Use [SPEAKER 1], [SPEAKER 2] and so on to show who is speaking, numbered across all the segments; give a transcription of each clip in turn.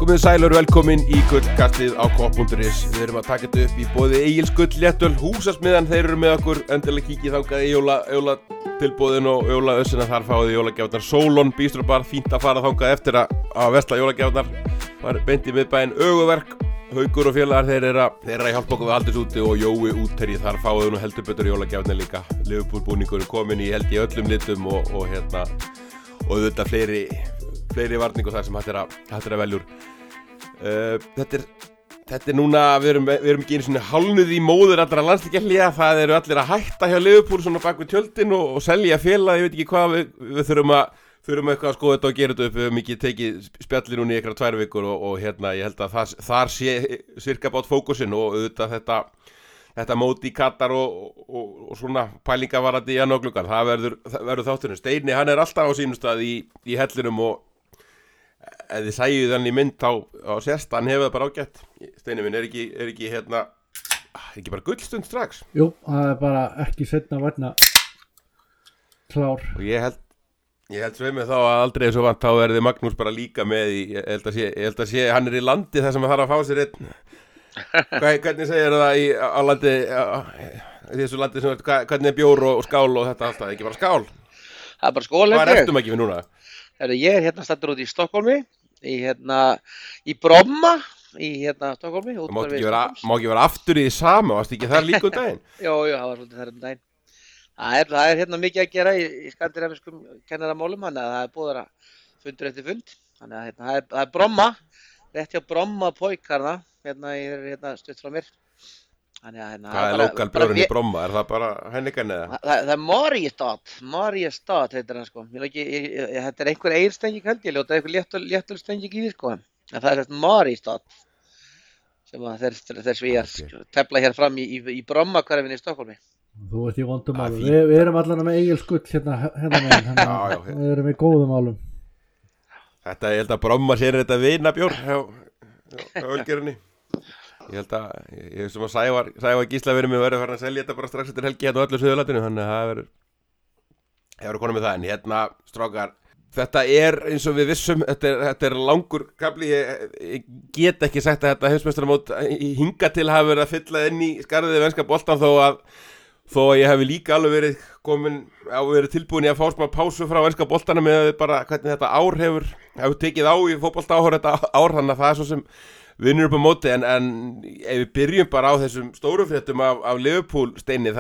[SPEAKER 1] Komið sæl og velkomin í gullkastið á kopp.is. Við erum að taka þetta upp í boði Egils Gull Léttöl Húsasmiðjan. Þeir eru með okkur, endilega kíkið þangað í jólatilboðin og jólaössina. Þar fáið jólagjafnar Solon Bístrobar, fínt að fara þangað eftir að versla jólagjafnar. Var beint í miðbæinn Öguverk. Haukur og félagar, þeir eru að hjálpa okkur við aldursúti og Jói útherji. Þar fáið nú heldur betur jólagjafnar líka. Liverpool búningurinn komin í held í öllum litum og auðvitað fleiri varningu þar sem hægt er að veljur. Þetta er núna, við erum ekki einu sinni hálnuð í móður allra landsleikjahlýja. Það eru allir að hætta hjá Liverpool svona bak við tjöldin og selja félag, ég veit ekki hvað við þurfum eitthvað að skoða þetta og gera þetta upp. Við höfum ekki tekið spjalli núna í einhverjar 2 vikur og ég held að þar sé sirka bát fókusinn og auðvitað þetta móti í Katar og svona pælingavarandi í janúargluggann. Það verður þátturinn. Steini, hann er alltaf á sínum stað í hellinum og ef þið sæjuð hann í mynd á sérst, hann hefur það bara ágætt. Steini minn, er ekki bara gullstund strax?
[SPEAKER 2] Jú, það er bara ekki seinna vegna klár.
[SPEAKER 1] Og ég held sveimið þá að aldrei svo vant, þá verði Magnús bara líka með ég held að sé, hann er í landi þar sem hann þarf að fá sér einn. Hvernig segir það á landi, í þessu landi sem hvernig er bjór og skál og þetta allt, ekki bara skál?
[SPEAKER 3] Það er bara skól.
[SPEAKER 1] Hvað ertum ekki við núna?
[SPEAKER 3] Ég er hérna staddur út í Stokkólmi, í Bromma, Stokkólmi.
[SPEAKER 1] Má ekki vera aftur í því sama, varst ekki þar líka daginn?
[SPEAKER 3] Jó, það var svolítið þar daginn. Það er hérna mikið að gera í skandinavískum kennaramálum, þannig að það er búið að fundur eftir fund. Þannig að það er Bromma, rétt hjá Bromma Póikarna, hérna stutt frá mér.
[SPEAKER 1] Hvað er lokal bjórinn í Bromma? Er það bara Heineken eða?
[SPEAKER 3] Það er Mariestad heitir hann sko. Þetta er einhver eirstenging held ég, ljóta einhver léttölstenging í því sko. En það er þetta Mariestad sem að þeir svíjar tefla hér fram í Bromma hverfinu í Stokkólmi.
[SPEAKER 2] Þú ert í vondum málum. Við erum allan með Egils Gull hérna meginn. Við erum í góðum málum.
[SPEAKER 1] Þetta, ég held að Bromma sér þetta vinabjór hjá Ölgerinni. Ég held að, ég sem að Sævar Gísla verið farin að selja þetta bara strax eftir helgi hérna á öllu Suðurlandinu, þannig að það verður konum með það. En hérna, strákar, þetta er eins og við vissum, þetta er langur kafli, ég get ekki sagt að þetta heimsmeistaramót hinga til hafa verið að fylla inn í skarðið venska boltan þó að ég hef líka alveg verið tilbúin í að fá smá pásu frá venska boltanum með bara hvernig þetta ár hefur tekið á í fótboltaáhor þetta ár, þannig að það er svo sem vinnur upp á móti, en ef við byrjum bara á þessum stóru fréttum af Liverpool, Steini,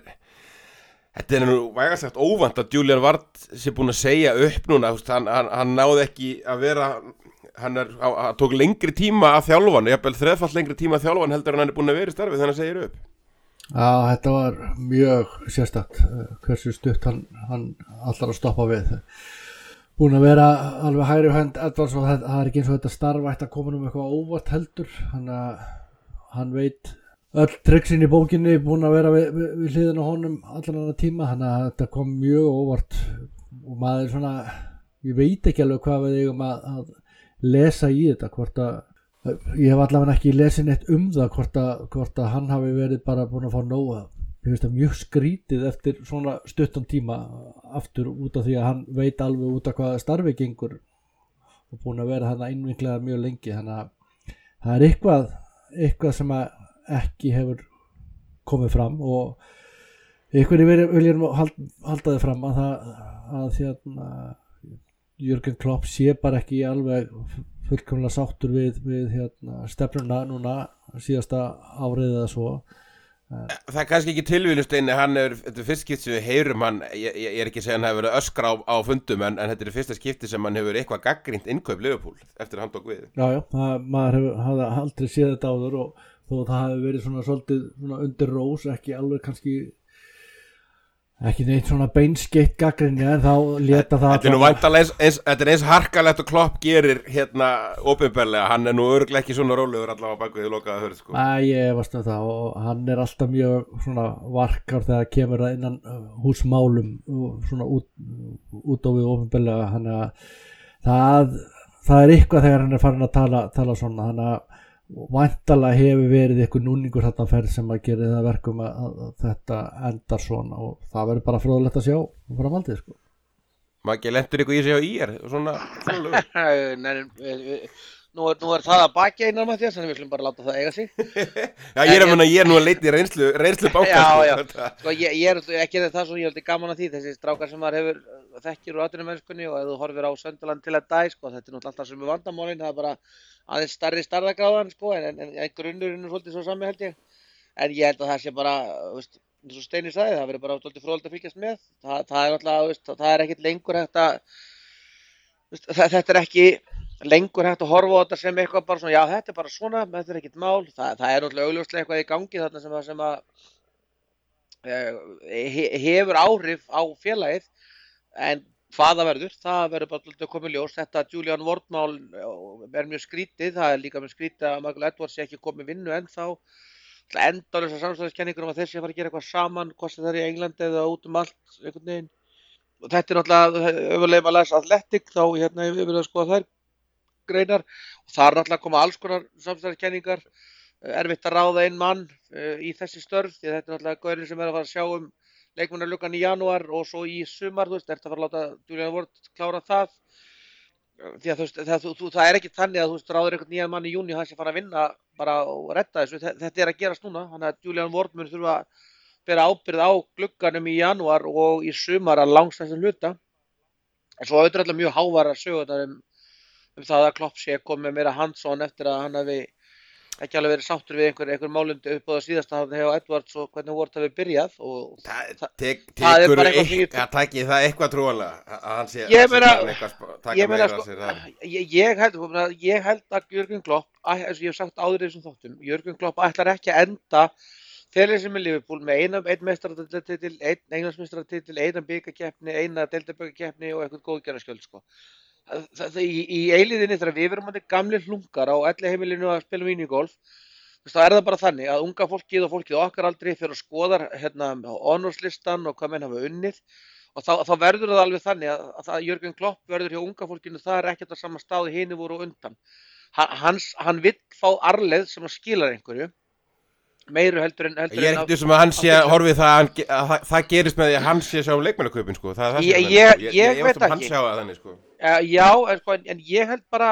[SPEAKER 1] þetta er nú vægast sagt óvænt að Julian Ward sé búin að segja upp núna, hann náði ekki að vera, hann tók lengri tíma að þjálfan, jafnvel 3-falt lengri tíma að þjálfan heldur en hann er búin að vera í starfi þannig að segja upp.
[SPEAKER 2] Já, þetta var mjög sérstakt, hversu stutt hann allar að stoppa við. Búin að vera alveg hægri hönd Edwards og það er ekki eins og þetta starf ætti að koma eitthvað óvart heldur, hann veit öll tricksin í bókinni, búin að vera við hliðina á honum allan annan tíma, þannig að þetta kom mjög óvart og maður svona, ég veit ekki alveg hvað við eigum að lesa í þetta, hvort að ég hef allavega ekki lesið neitt það hvort að hann hafi verið bara búin að fá nóga. Ég veist það mjög skrítið eftir svona stuttan tíma aftur út af því að hann veit alveg út af hvað starfi gengur og búin að vera þarna innviklaðar mjög lengi, þannig að það er eitthvað sem ekki hefur komið fram og einhverjir viljum halda þið fram að Jürgen Klopp sé bara ekki alveg fullkomlega sáttur við stefnuna núna síðasta árið eða svo.
[SPEAKER 1] Það er kannski ekki tilvíðlust einni, þetta er fyrst skipti sem við heyrum hann, ég er ekki að segja hann hefur verið öskra á fundum, en þetta er fyrsta skipti sem hann hefur verið eitthvað gagnrýnt innkaup Liverpool eftir að hann tók við. Já,
[SPEAKER 2] maður hafði aldrei séð þetta áður og þó það hefur verið svona svolítið svona undir rós, ekki alveg kannski ekki neitt svona beinskeitt gagnrýni, en þá leta það
[SPEAKER 1] Þetta er nú væntanlega þetta er eins harkalegt og Klopp gerir hérna opinberlega, hann er nú örugglega ekki svona rólegur allavega bak við lokaða hurð sko.
[SPEAKER 2] Ég varst það og hann er alltaf mjög svona varkar þegar kemur það innan húsmálum og svona út á við opinberlega, hann það er eitthvað þegar hann er farin að tala svona, hann væntanlega hefur verið eitthvað núningur þarna ferð sem að gera það verkum að þetta endar svona og það verður bara fróðlegt að sjá framhaldið sko.
[SPEAKER 1] Maggi, lentur ykkur í sig á IR svona lögur?
[SPEAKER 3] nú er það að baki Einar Matthías, þannig við skulum bara láta það eiga sig.
[SPEAKER 1] Já, ég er nú að leita í reynslu banka.
[SPEAKER 3] Já. Sko, ég er ekki það svo, ég held gaman að því, þessi strákar sem maður hefur þekkir úr atvinnumennskunni og ef þú horfir á Sunderland til að dæ, sko, þetta er náttúrulega alltaf sem er vandamálin, það er bara aðeins stærri stærðagráðan, sko, en grunnurinn er svolítið svo sami held ég. En ég held að það sé bara, veist, eins og Steini sagði, það verður bara svolítið fróðlegt að fylgjast með. Það er náttúrulega, veist, það er ekkert lengur hægt að, veist, þetta er ekki lengur hægt að horfa á þetta sem eitthvað bara svona, já þetta er bara svona, þetta er ekkert mál, það er náttúrulega augljóslega eitthvað í gangi þarna sem að hefur áhrif á félagið, en hvað það verður bara að koma í ljós. Þetta Julian Ward-mál er mjög skrítið, það er líka mjög skrítið að Michael Edwards sé ekki komið vinnu ennþá, endalausar samstæðiskenningur að þessi að fara að gera eitthvað saman, hvort sem það er í Englandi eða út allt einhvern veginn. Og þetta er náttúrulega, öfurlega að lesa Athletic, þá ég verið að skoða þær greinar og það er náttúrulega að koma alls konar samstæðiskenningar, erfitt að ráða einn mann í þessi störf, því þetta er náttúrulega gaurinn sem er að fara að sjá leikmannargluggann í janúar og svo í sumar, þú veist, ertu að fara að láta Julian Ward klára það, því að það er ekki þannig að þú veist ráður einhvern nýjan mann í júní, hann sé fara að vinna bara og redda þessu, þetta er að gerast núna, þannig að Julian Ward mun þurfa að bera ábyrgð á glugganum í janúar og í sumar að langstærstum hluta, en svo auðvitað mjög háværar sögurnar það að Klopp sé komið meira hands-on eftir að hann hafi ekki alveg verið sáttur við einhver málundi upp á það síðasta hjá Edwards og hvernig Ward hafi byrjað og það er bara eitthvað
[SPEAKER 1] Tæki það eitthvað trúanlega að hann sé
[SPEAKER 3] ég meina sko ég held að Jürgen Klopp, eins og ég hef sagt áður í þessum þáttum, Jürgen Klopp ætlar ekki að enda þegar sem er Liverpool með einn meistaratitil, einn Englandsmeistaratitil, eina bikarkeppni, eina deildabikarkeppni og eitthvað góðgerðarskjöld sko. Í eilíðinni þegar við verum gamlir hlungar á elliheimilinu að spila minigolf, þá er það bara þannig að unga fólkið og fólkið okkar aldrei fyrir að skoða honorslistan og hvað menn hafa unnið og þá verður það alveg þannig að Jürgen Klopp verður hjá unga fólkinu, það er ekkert á sama stað hinu voru undan. Hann vill fá arleið sem að skila einhverju meiru heldur en
[SPEAKER 1] ég er ekkert sem að hann sé horfið að það gerist með því að hann sé sjá leikmannaköpin sko. Það er það
[SPEAKER 3] ég veit
[SPEAKER 1] ekki hann sjá að þannig sko.
[SPEAKER 3] Já, en ég held bara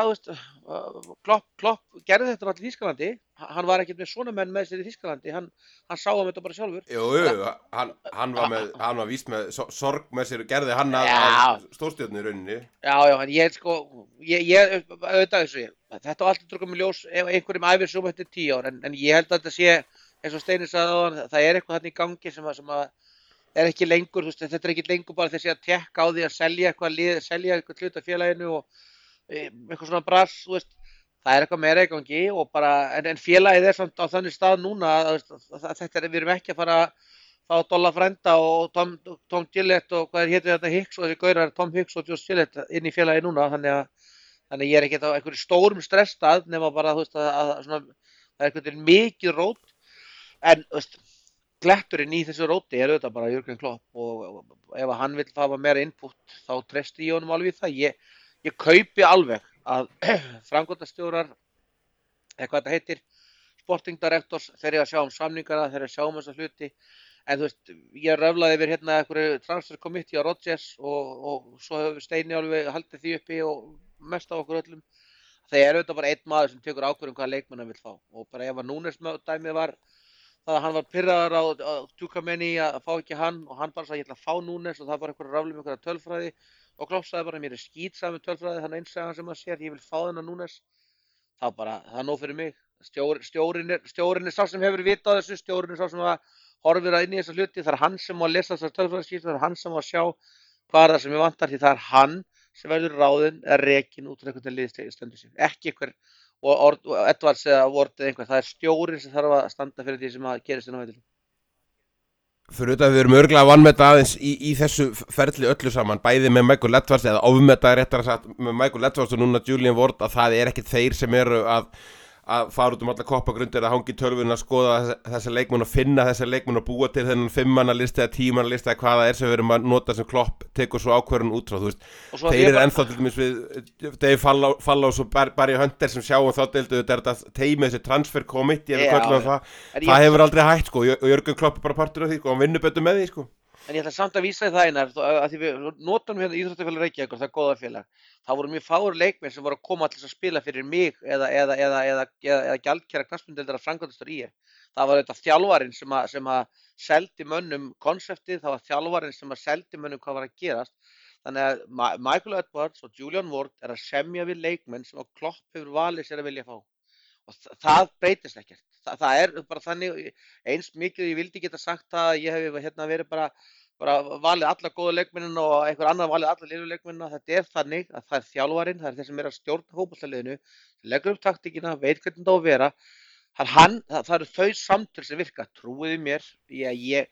[SPEAKER 3] Klopp gerði þetta allir í Þýskalandi, hann var ekkert með svona menn með sér í Þýskalandi, hann sá þetta bara sjálfur.
[SPEAKER 1] Jú, hann var víst með sorg með sér og gerði hann að stórstjörnu í rauninni. Já,
[SPEAKER 3] en ég sko ég auðvitað þessu þetta var alltaf drukkum í ljós ef einhverjum æfir svo eftir 10 ár, en ég held að þetta sé eins og Steini sagði áðan, það er eitthvað þarna í gangi sem að er ekki lengur, þetta er ekki lengur bara þessi að tekka á því að selja eitthvað hlut af félaginu og eitthvað svona brass, það er eitthvað meira í gangi og bara, en félagið er samt á þannig stað núna við erum ekki að fara að Dolla Frenda og Tom Gillett og hvað hétu þetta Hicks og þessi gaurar Tom Hicks og Josh Gillett inn í félagið núna, þannig ég er ekki á einhverju stórum stressstað nema bara að það er eitthvað mikið rót, en kletturinn í þessu róti er auðvitað bara Jürgen Klopp og ef hann vill hafa meira input þá treysti ég honum alveg í það. Ég kaupi alveg að framkvæmdastjórar eða hvað þetta heitir, sporting directors, þeir eru að sjá samningana, þeir eru að sjá þessa hluti, en ég röflaði yfir einhverju transfer committee á Rodgers og svo hefur Steini alveg haldið því uppi og mest á okkur öllum. Það er auðvitað bara einn maður sem tekur ákvörðun hvaða leikmann hann vill fá og bara ef að Núnes dæmið var það að hann var pirraður á Tchouaméni að fá ekki hann og hann bara sagði ég ætla að fá Núnes og það var einhverja rafli með einhverja tölfræði og Klopp sagði bara mér er skítsami tölfræði, hann einsæðan sem að sér, ég vil fá þennan Núnes, þá bara það er nóg fyrir mig. Stjórinn er sá sem hefur vitað þessu, stjórinn er sá sem horfir inn í þessa hluti, það er hann sem má lesa þessar tölfræðiskýrslur, það er hann sem má sjá hvað er það sem ég vantar, því það er hann sem verður ráðinn eða rekinn út úr einhvern liði stendur sig, ekki einhver og Edwards eða Ward eða einhver, það er stjórinn sem þarf að standa fyrir því sem að gerist inn á veitilum.
[SPEAKER 1] Fyrir auðvitað við erum örgulega að vanmeta aðeins í þessu ferli öllu saman, bæði með Michael Edwards eða ofmeta réttara sagt með Michael Edwards og núna Julian Ward, að það er ekki þeir sem eru að fara út alla koppagrundir að hangi tölvun að skoða þessa leikmenn og finna þessa leikmenn og búa til þennan 5-manna listi eða 10-manna listi eða hvað það er sem við erum að nota sem Klopp tekur svo ákvörðun út frá, þú veist. Þeir eru ennþá til dæmis við Dave Fallows og Barry Hunter sem sjáum þá deildu þetta teimið þessi transfer committee ef við köllum það hefur aldrei hætt sko og Jürgen Klopp er bara partur af því sko, hann vinnur betur með því sko.
[SPEAKER 3] En ég ætla samt að vísa í það Einar, að því við notum hérna Íþróttafélag Reykjavíkur, það er góða félag. Það voru mjög fáir leikmenn sem voru að koma til þess að spila fyrir mig eða gjaldkæra knattspyrnudeildar framkvæmdastjóri IR. Það var þetta þjálfarinn sem að seldi mönnum konseptið, það var þjálfarinn sem að seldi mönnum hvað var að gerast. Þannig að Michael Edwards og Julian Ward er að semja við leikmenn sem að Klopp hefur valið sér að vilja fá. Og það breytist ekkert. Það er bara þannig, eins mikið ég vildi geta sagt að ég hef hérna verið bara valið alla góðu leikmennina og einhver annar valið alla lélu leikmennina. Þetta er þannig að það er þjálfarinn, það er þeir sem er að stjórna fótboltaliðinu, leggur upp taktíkina, veit hvernig það á að vera. Það eru þau samtöl sem virka, trúiði mér, ég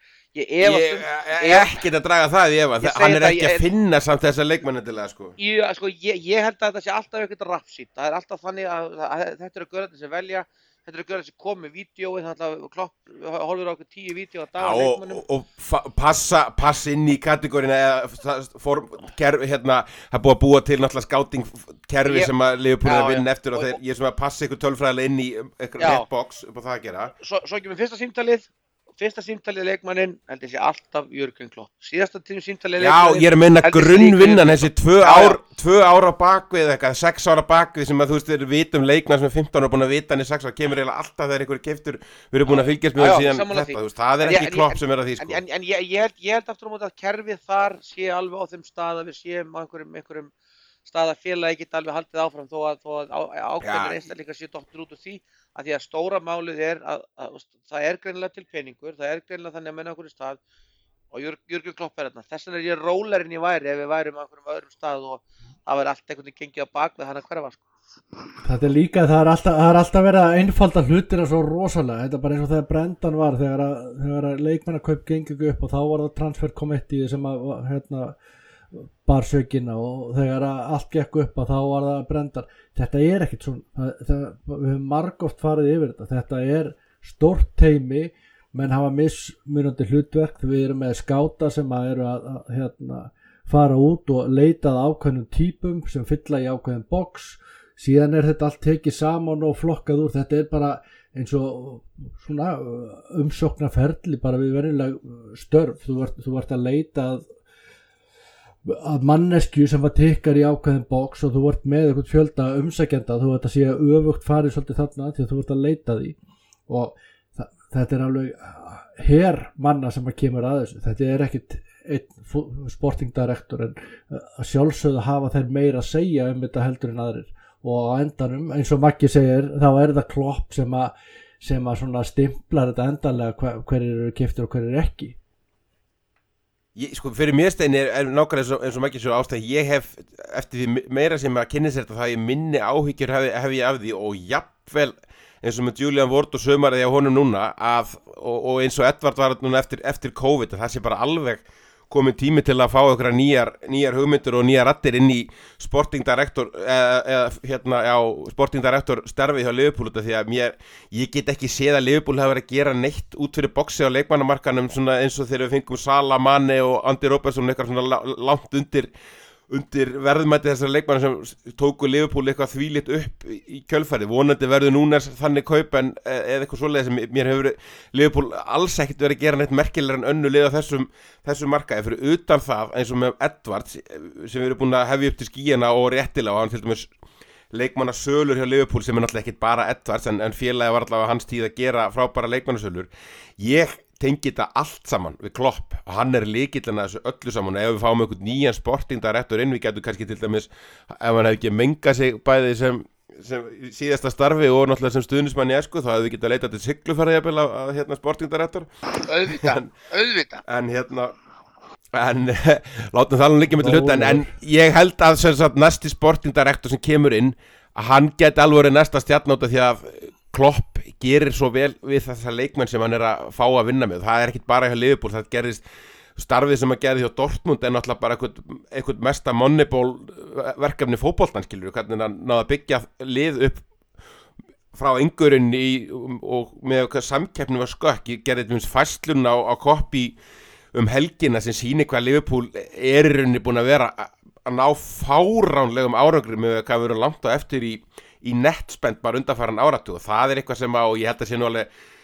[SPEAKER 1] ekkert að draga það í efa, hann er ekki að finna samt þessa leikmennendilega sko.
[SPEAKER 3] Ég held að þetta sé alltaf eitthvað rapsít, það er alltaf þannig að þetta eru görðarnir sem velja, þetta eru görðarnir sem kom með vídeóið, þannig að Klopp horfir á okkur 10 vídeó á dag leikmennum.
[SPEAKER 1] Og passa inn í kategóriina hérna, það er búið að búa til náttúrulega scouting-kerfi sem að Liverpool er að vinna eftir og ég sem að passa ykkur tölfræðilega inn í ykkur netbox upp á það að gera.
[SPEAKER 3] Svo ekki með fyrsta símtalið leikmannin held ég sé alltaf Jürgen Klopp. Síðasta símtalið leikmannin.
[SPEAKER 1] Já, ég er að meina grunnvinnan þessi 2 ár á bakvið eitthvað, 6 ára bakvið sem að þú veist við vitum leikmann sem er 15 ára búin að vita hann í 6 ára, kemur eiginlega alltaf þegar einhverju keyptur við erum búin að fylgjast með síðan þetta, þú veist, það er ekki Klopp sem er að því sko.
[SPEAKER 3] En ég held aftur á móti að kerfið þar sé alveg á þeim stað að við séum á einhverjum stað að félagi geta alveg haldið áfram þó að ákveðnir einstaklingar séu dottir út úr því að því að stóra málið er að það er greinilega til peningur, það er greinilega þannig að menna okkur í stað og Jürgen Klopp er þarna. Þess vegna er ég rólegri en ég væri ef við værum á einhverjum öðrum stað og það væri allt einhvern veginn gengið á bak við hann að hverfa sko.
[SPEAKER 2] Þetta er líka, það er alltaf verið að einfalda hlutina svo rosalega, þetta er bara eins og þegar Brendan var, þegar leikmannakaup gengur upp og þá var það transfer committee sem að bar sökina og þegar allt gekk upp að þá var það Brendan. Þetta er ekkert svona, við höfum margoft farið yfir þetta er stórt teymi, menn hafa mismunandi hlutverk, við erum með skáta sem eru að fara út og leitað ákveðnum típum sem fylla í ákveðin box, síðan er þetta allt tekið saman og flokkað úr, þetta er bara eins og svona umsóknarferli bara við venjuleg störf, þú ert að leita að mannesku sem var tikkar í ákveðin box og þú ert með eitthvað fjölda umsækjenda, þú ert að sé öfugt farið svolítið þarna því að þú ert að leita því og þetta er alveg her manna sem að kemur að þessu, þetta er ekkit einn sporting director en að sjálfsögðu hafa þeir meira að segja þetta heldur en aðrir og á endanum eins og Maggi segir þá er það Klopp sem að svona stimplar þetta endanlega hverjir eru keyptir og hverjir eru ekki.
[SPEAKER 1] Sko fyrir mér stein er nákvæmlega eins og Maggi svo ástæð ég hef eftir því meira sem að kynna sér þetta það ég minni áhyggjur hef ég af því og jafnvel eins og með Julian Ward og sömarði á honum núna og eins og Edvard var núna eftir COVID það sé bara alveg komin tími til að fá okkur nýjar hugmyndir og nýjar raddir inn í sporting director sporting director starfið hjá Liverpool því að ég get ekki séð að Liverpool hafa verið að gera neitt út fyrir boxi á leikmannamarkanum svona eins og þegar við fengum Salah, Mane og Andy Robertson eitthvað svona langt undir verðmæti þessar leikmanna sem tóku Liverpool eitthvað þvílitt upp í kjölfærið, vonandi verður núna þannig kaup en eða eitthvað svoleiðis sem mér hefur Liverpool alls ekkert verið að gera neitt merkilegar en önnu lið á þessum markaði fyrir utan það eins og með Edwards sem við erum búin að hefja upp til skíjana og réttilega og hann til dæmis leikmannasölur hjá Liverpool sem er náttúrulega ekkert bara Edwards en félagi var allavega hans tíð að gera frábæra leikmannasölur. Ég tengi þetta allt saman við Klopp og hann er lykillinn að þessu öllu saman og ef við fáum einhvern nýjan sporting director inn við getum kannski til dæmis ef hann hefði ekki mengað sig bæði sem síðasta starfi og náttúrulega sem stuðnismann í esku þá hefði við getað leitað til Siglufjarðar að sporting director
[SPEAKER 3] auðvitað
[SPEAKER 1] en látum það alveg líka með til hluta en ég held að sem sagt næsti sporting director sem kemur inn að hann geti alveg verið næsta stjarnóta því að Klopp gerir svo vel við þessa leikmenn sem hann er að fá að vinna með það er ekkit bara hjá Liverpool, það gerist starfið sem að gerði hjá Dortmund er náttúrulega bara eitthvað mesta moneyball verkefni fótboltans skilur hvernig hann náði að byggja lið upp frá yngurinn og með samkeppni var skökk ég gerði þetta fæslun á koppi helgina sem sýnir hvað Liverpool er í rauninni búin að vera að ná fáránlegum árangri með hvað við erum langt á eftir í nettspend bara undanfaran áratug og það er eitthvað sem og ég held að sé nú alveg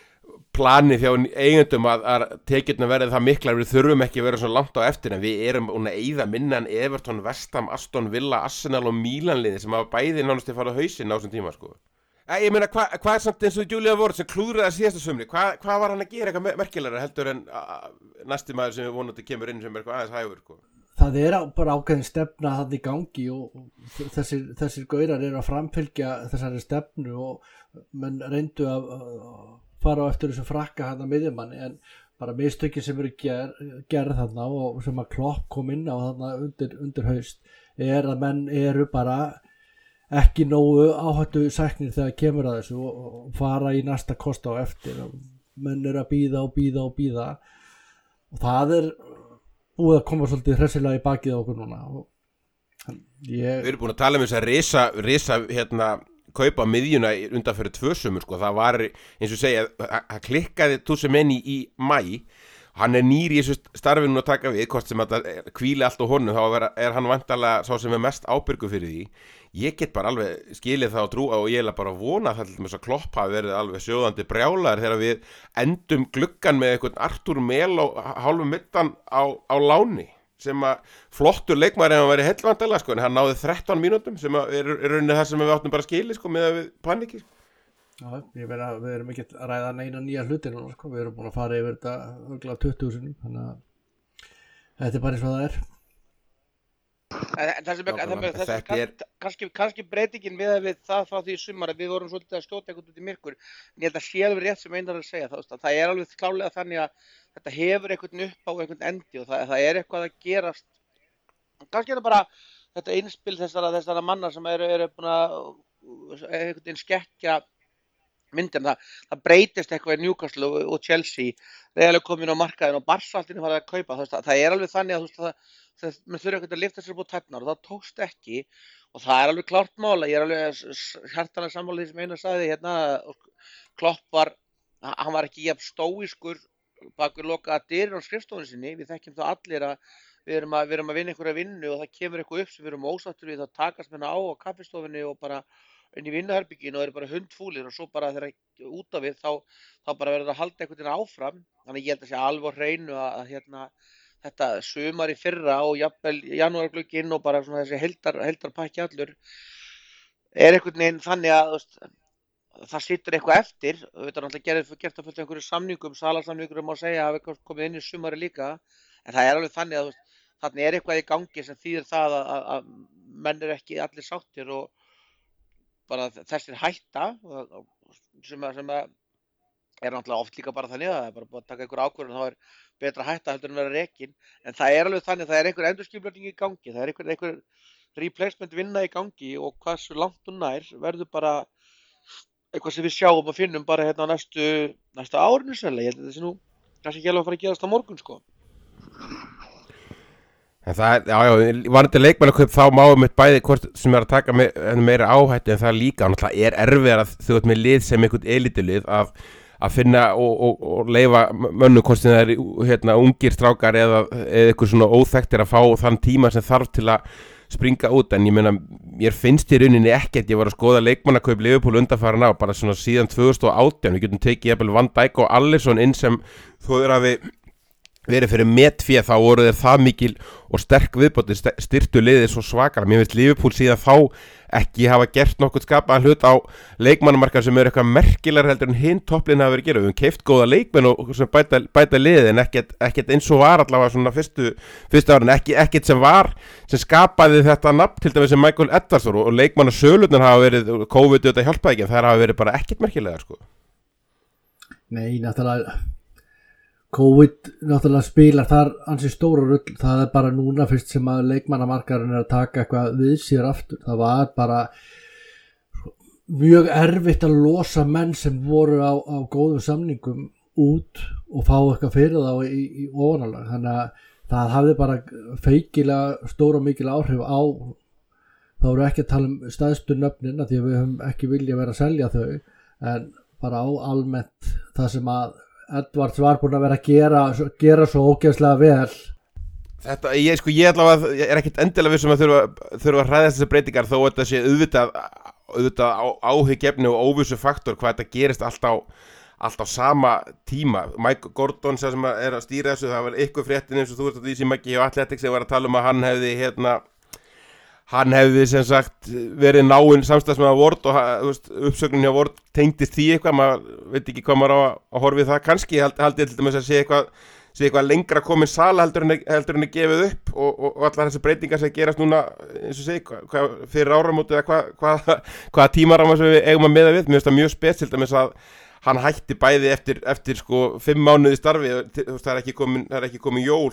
[SPEAKER 1] planið hjá eigendum að tekjurnar verði það miklar, við þurfum ekki að vera svo langt á eftir, en við erum að eyða minna en Everton, West Ham, Aston Villa, Arsenal og Milan-liði sem hafa bæði nánast að fara á hausinn á þessum tíma, sko. Ég meina, hvað samt eins og Julian Ward sem klúðraði síðasta sumri, hvað var hann að gera eitthvað merkilegra heldur en næsti maður sem við vonandi kemur inn sem er eitthvað aðeins hægur, sko?
[SPEAKER 2] Það bara ákveðin stefna þarna í gangi og þessir gaurar eru að framfylgja þessari stefnu og menn reyndu að fara á eftir þessu frakka hann að miðjumanni, en bara mistökin sem eru gerð þarna og sem að Klopp kom inn á þarna undir haust að menn eru bara ekki nógu áhættu sæknir þegar kemur að þessu og fara í næsta kost á eftir og menn eru að bíða og það búið að koma svolítið hressilega í bakið á okkur núna
[SPEAKER 1] Við erum búin að tala um þess að risa kaupa miðjuna undan fyrir 2 sumur, sko. Það var, eins og segja, það klikkaði Tusemenni í maí. Hann nýr í þessu starfi núna að taka við, hvort sem að hvíli allt á honum, þá hann vantarlega sá sem mest ábyrgur fyrir því. Ég get bara alveg skilið það og trúa og ég bara vona það til þess að Klopp hafi verið alveg sjóðandi brjálaður þegar við endum gluggan með einhvern Artur Melo hálfum middan á láni, sem að flottur leikmaður ef hann væri heilvandalega, sko, en hann náði 13 mínútum sem er rauninni það sem við áttum bara skilið, sko, með að við panikið, sko.
[SPEAKER 2] Já, við erum ekki að ræða neina nýja hluti núna, sko, við erum búin að fara yfir þetta örgulega 20 sinum, þannig að þetta bara eins og það er.
[SPEAKER 3] En það sem kannski breytingin við það frá því í sumar að við vorum svolítið að skjóta eitthvað út í myrkur, en ég held að sé alveg rétt sem Einar að segja, það er alveg klálega þannig að þetta hefur einhvern upp á einhvern endi og það er eitthvað að gerast. Kannski er það bara þetta einspil þessara manna sem eru búin að einhvern veginn skekkja myndin, það breytist eitthvað í Newcastle og Chelsea, reyðarlega komin á markaðin og Barsaltinu farið að kaupa, það er alveg þannig að menn þurfa ekkert að lyfta sér upp á tærnar og það tókst ekki og það er alveg klárt mála, ég er alveg hjartanlega sammála því sem Einar sagði hérna, Klopp hann var ekki jafn stóískur bakur lokaðar dyr á skrifstofunni sinni, við þekkjum það allir að við erum að vinna einhverja vinnu og það kemur eitthvað upp sem við erum ósáttur við, þá takast menn á kaffistofunni og bara inn í vinnuherbygginu og eru bara hundfúlir og svo bara þegar út af við þá bara verður að halda einhvern veginn áfram, þannig ég held að sé alveg á hreinu að þetta sumar í fyrra og jafnvel janúarglugginn og bara svona þessi heildarpakki allur einhvern veginn þannig að það situr eitthvað eftir, við erum náttúrulega gert að fullt einhverju samningum, salarsamningur má segja að hafa komið inn í sumari líka, en það er alveg þannig að þarna er eitthvað í gangi sem þýðir það að menn eru ekki allir sáttir og bara þessir hætta sem er náttúrulega oft líka bara þannig að það er bara búið að taka einhver ákvörðun og þá er betra hætta heldur en vera rekin, en það er alveg þannig að það er einhver endurskipulagning í gangi, það er einhver replacement vinna í gangi og hversu langt hún nær verður bara eitthvað sem við sjáum og finnum bara hérna á næsta árinu sérlega, ég held að þetta sé nú kannski ekki alveg að fara að gerast á morgun, sko.
[SPEAKER 1] En það, varandi leikmannakaup þá máum við bæði hvort sem að taka meira áhættu en það líka, og náttúrulega erfiðar að þú ert með lið sem einhvern elitulið að finna og leyfa mönnum hvort sem það er ungir strákar eða eitthvað svona óþekktir að fá þann tíma sem þarf til að springa út, en ég meina, mér finnst í rauninni ekkert, ég var að skoða leikmannakaup Liverpool undanfarin á, bara svona síðan 2018, við getum tekið jafnvel Van Dijk og Alisson inn sem þó hafi verið fyrir metfé, þá voru þeir það mikil og sterk viðbóti, styrtu liðið svo svakar, mér finnst Liverpool síðan þá ekki hafa gert nokkuð skapaðan hlut á leikmannamarkað sem eru eitthvað merkilegar heldur en hinn topplinn hafa verið gerð, við höfum keypt góða leikmenn og bæta liðið en ekkert eins og var allavega svona fyrstu árin, ekkert sem skapaði þetta nafn til dæmis sem Michael Edwards og leikmannasölurnar hafa verið, COVID þetta hjálpaði ekki, en þær hafa verið bara ekkert merkilegar, sko.
[SPEAKER 2] Nei, náttúrulega COVID náttúrulega spilar þar ansi stóra rull, það er bara núna fyrst sem að leikmannamarkaðurinn er að taka eitthvað við sér aftur, það var bara mjög erfitt að losa menn sem voru á góðum samningum út og fá eitthvað fyrir þá í ofanálag, þannig að það hafði bara feikilega stóra og mikil áhrif á, þá eru ekki að tala um stæðstu nöfnin að því að við höfum ekki vilja vera að selja þau, en bara á almennt það sem að Edwards var búinn að vera að gera svo ógeðslega vel.
[SPEAKER 1] Þetta, ég allavega er ekkert endilega vissum að þurfa að hræðast þessar breytingar þó þetta sé auðvitað áhyggjefni og óvissu faktor hvað þetta gerist allt allt á sama tíma. Mike Gordon sem að stýra þessu, það var ykkur fréttin eins og þú ert að því sem ekki hjá Athletics sem var að tala að hann hefði sem sagt verið náinn samstæðsmaður Ward og uppsögnin hjá Ward tengdist því eitthvað, maður veit ekki hvað maður á að horfa við það, kannski haldi ég til dæmis að sé eitthvað lengra komin sala heldur en er gefið upp og allar þessi breytingar sem gerast núna eins og segi, fyrir áramótið eða hvaða tímaramma sem við eigum að miða við. Mér finnst það mjög spes til dæmis að hann hætti bæði eftir sko 5 mánuði starfi, það er ekki komin jól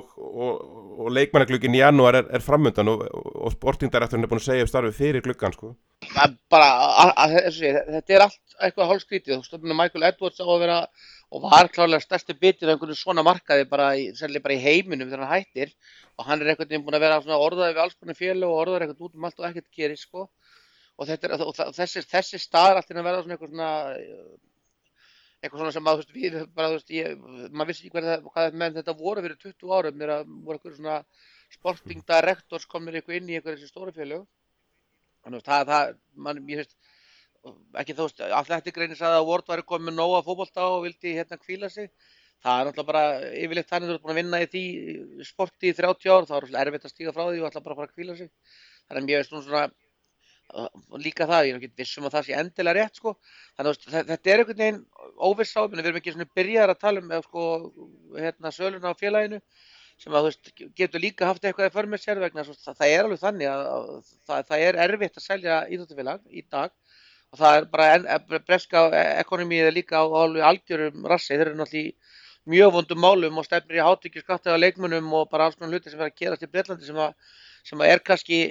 [SPEAKER 1] og leikmannaglugin í janúar er framundan og sportingdirektorinn er búin að segja upp starfi fyrir gluggan sko.
[SPEAKER 3] Það er bara, þetta er allt eitthvað hálfskrítið. Þú stofnum Michael Edwards á að vera og var klárlega stærsti bitið af einhvern svona markaði sérlega bara í heiminum þegar hann hættir og hann er einhvern veginn búin að vera svona orðaði við alls konar félög og orðaði eitthvað út allt og ekkert gerist sko. Og þessi staðar allt að vera svona eitthvað svona sem að við bara maður vissi ekki hvað menn þetta voru fyrir 20 árum þegar voru eitthvað svona sporting directors komnir eitthvað inn í eitthvað þessi stóru félög. Þannig ég finnst ekki Athletic-greinin sagði að Ward væri komið með nóg af fótbolta og vildi hvíla sig. Það er náttúrulega bara yfirleitt þannig þú ert búin að vinna í því sporti í 30 ár, þá er það erfitt að stíga frá því og ætla bara að fara að hvíla sig. Þannig að ég veist svona líka það, ég er ekki viss að það sé endilega rétt sko. Þannig að þetta er einhvern veginn óviss á, við erum ekki svona byrjaðar að tala sko, söluna á félaginu sem að getur líka haft eitthvað í för með sér vegna það er alveg þannig að það er erfitt að selja íþróttafélag í dag og það er bara breska ekonomíið er líka á algjörum rassi, þeir eru náttúrulega í mjög vondum málum og stefnir í hátekjuskatti á leikmönnum og bara alls konar hluti sem er að gerast í Bretlandi sem er kannski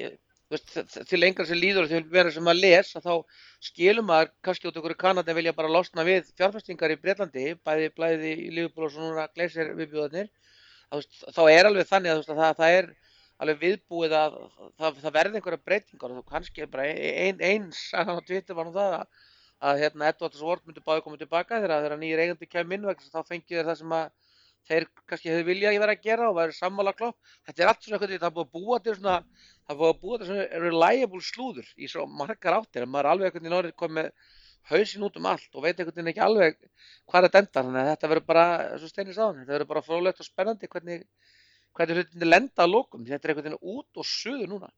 [SPEAKER 3] til lengra sem líður og til vera sem að lesa þá skilum maður kannski út okkur í Kanada vilja bara losna við fjárfestingar í Bretlandi, bæði í Liverpool og svona Glazer viðbjóðarnir. Þá er alveg þannig að það er alveg viðbúið að það verði einhverja breytingar og kannski bara ein sagan á Twitter var nú það að Edwards og Ward myndi báði koma tilbaka þegar nýjir eigandi kæmi inn vegna þá fengið þeir það sem að þeir kannski hefðu viljað vera að gera og væri sammála Klopp. Þetta er allt svona eitthvað, það er búið að búa til svona reliable slúður í svo margar áttir en maður er alveg einhvern veginn komið með hausinn út allt og veit einhvern veginn ekki alveg hvað er þetta endar, þannig að þetta verður bara, svo Steini sagði, þetta verður bara fróðlegt og spennandi hvernig hlutinni lenda að lokum, þetta er einhvern veginn út og suður núna.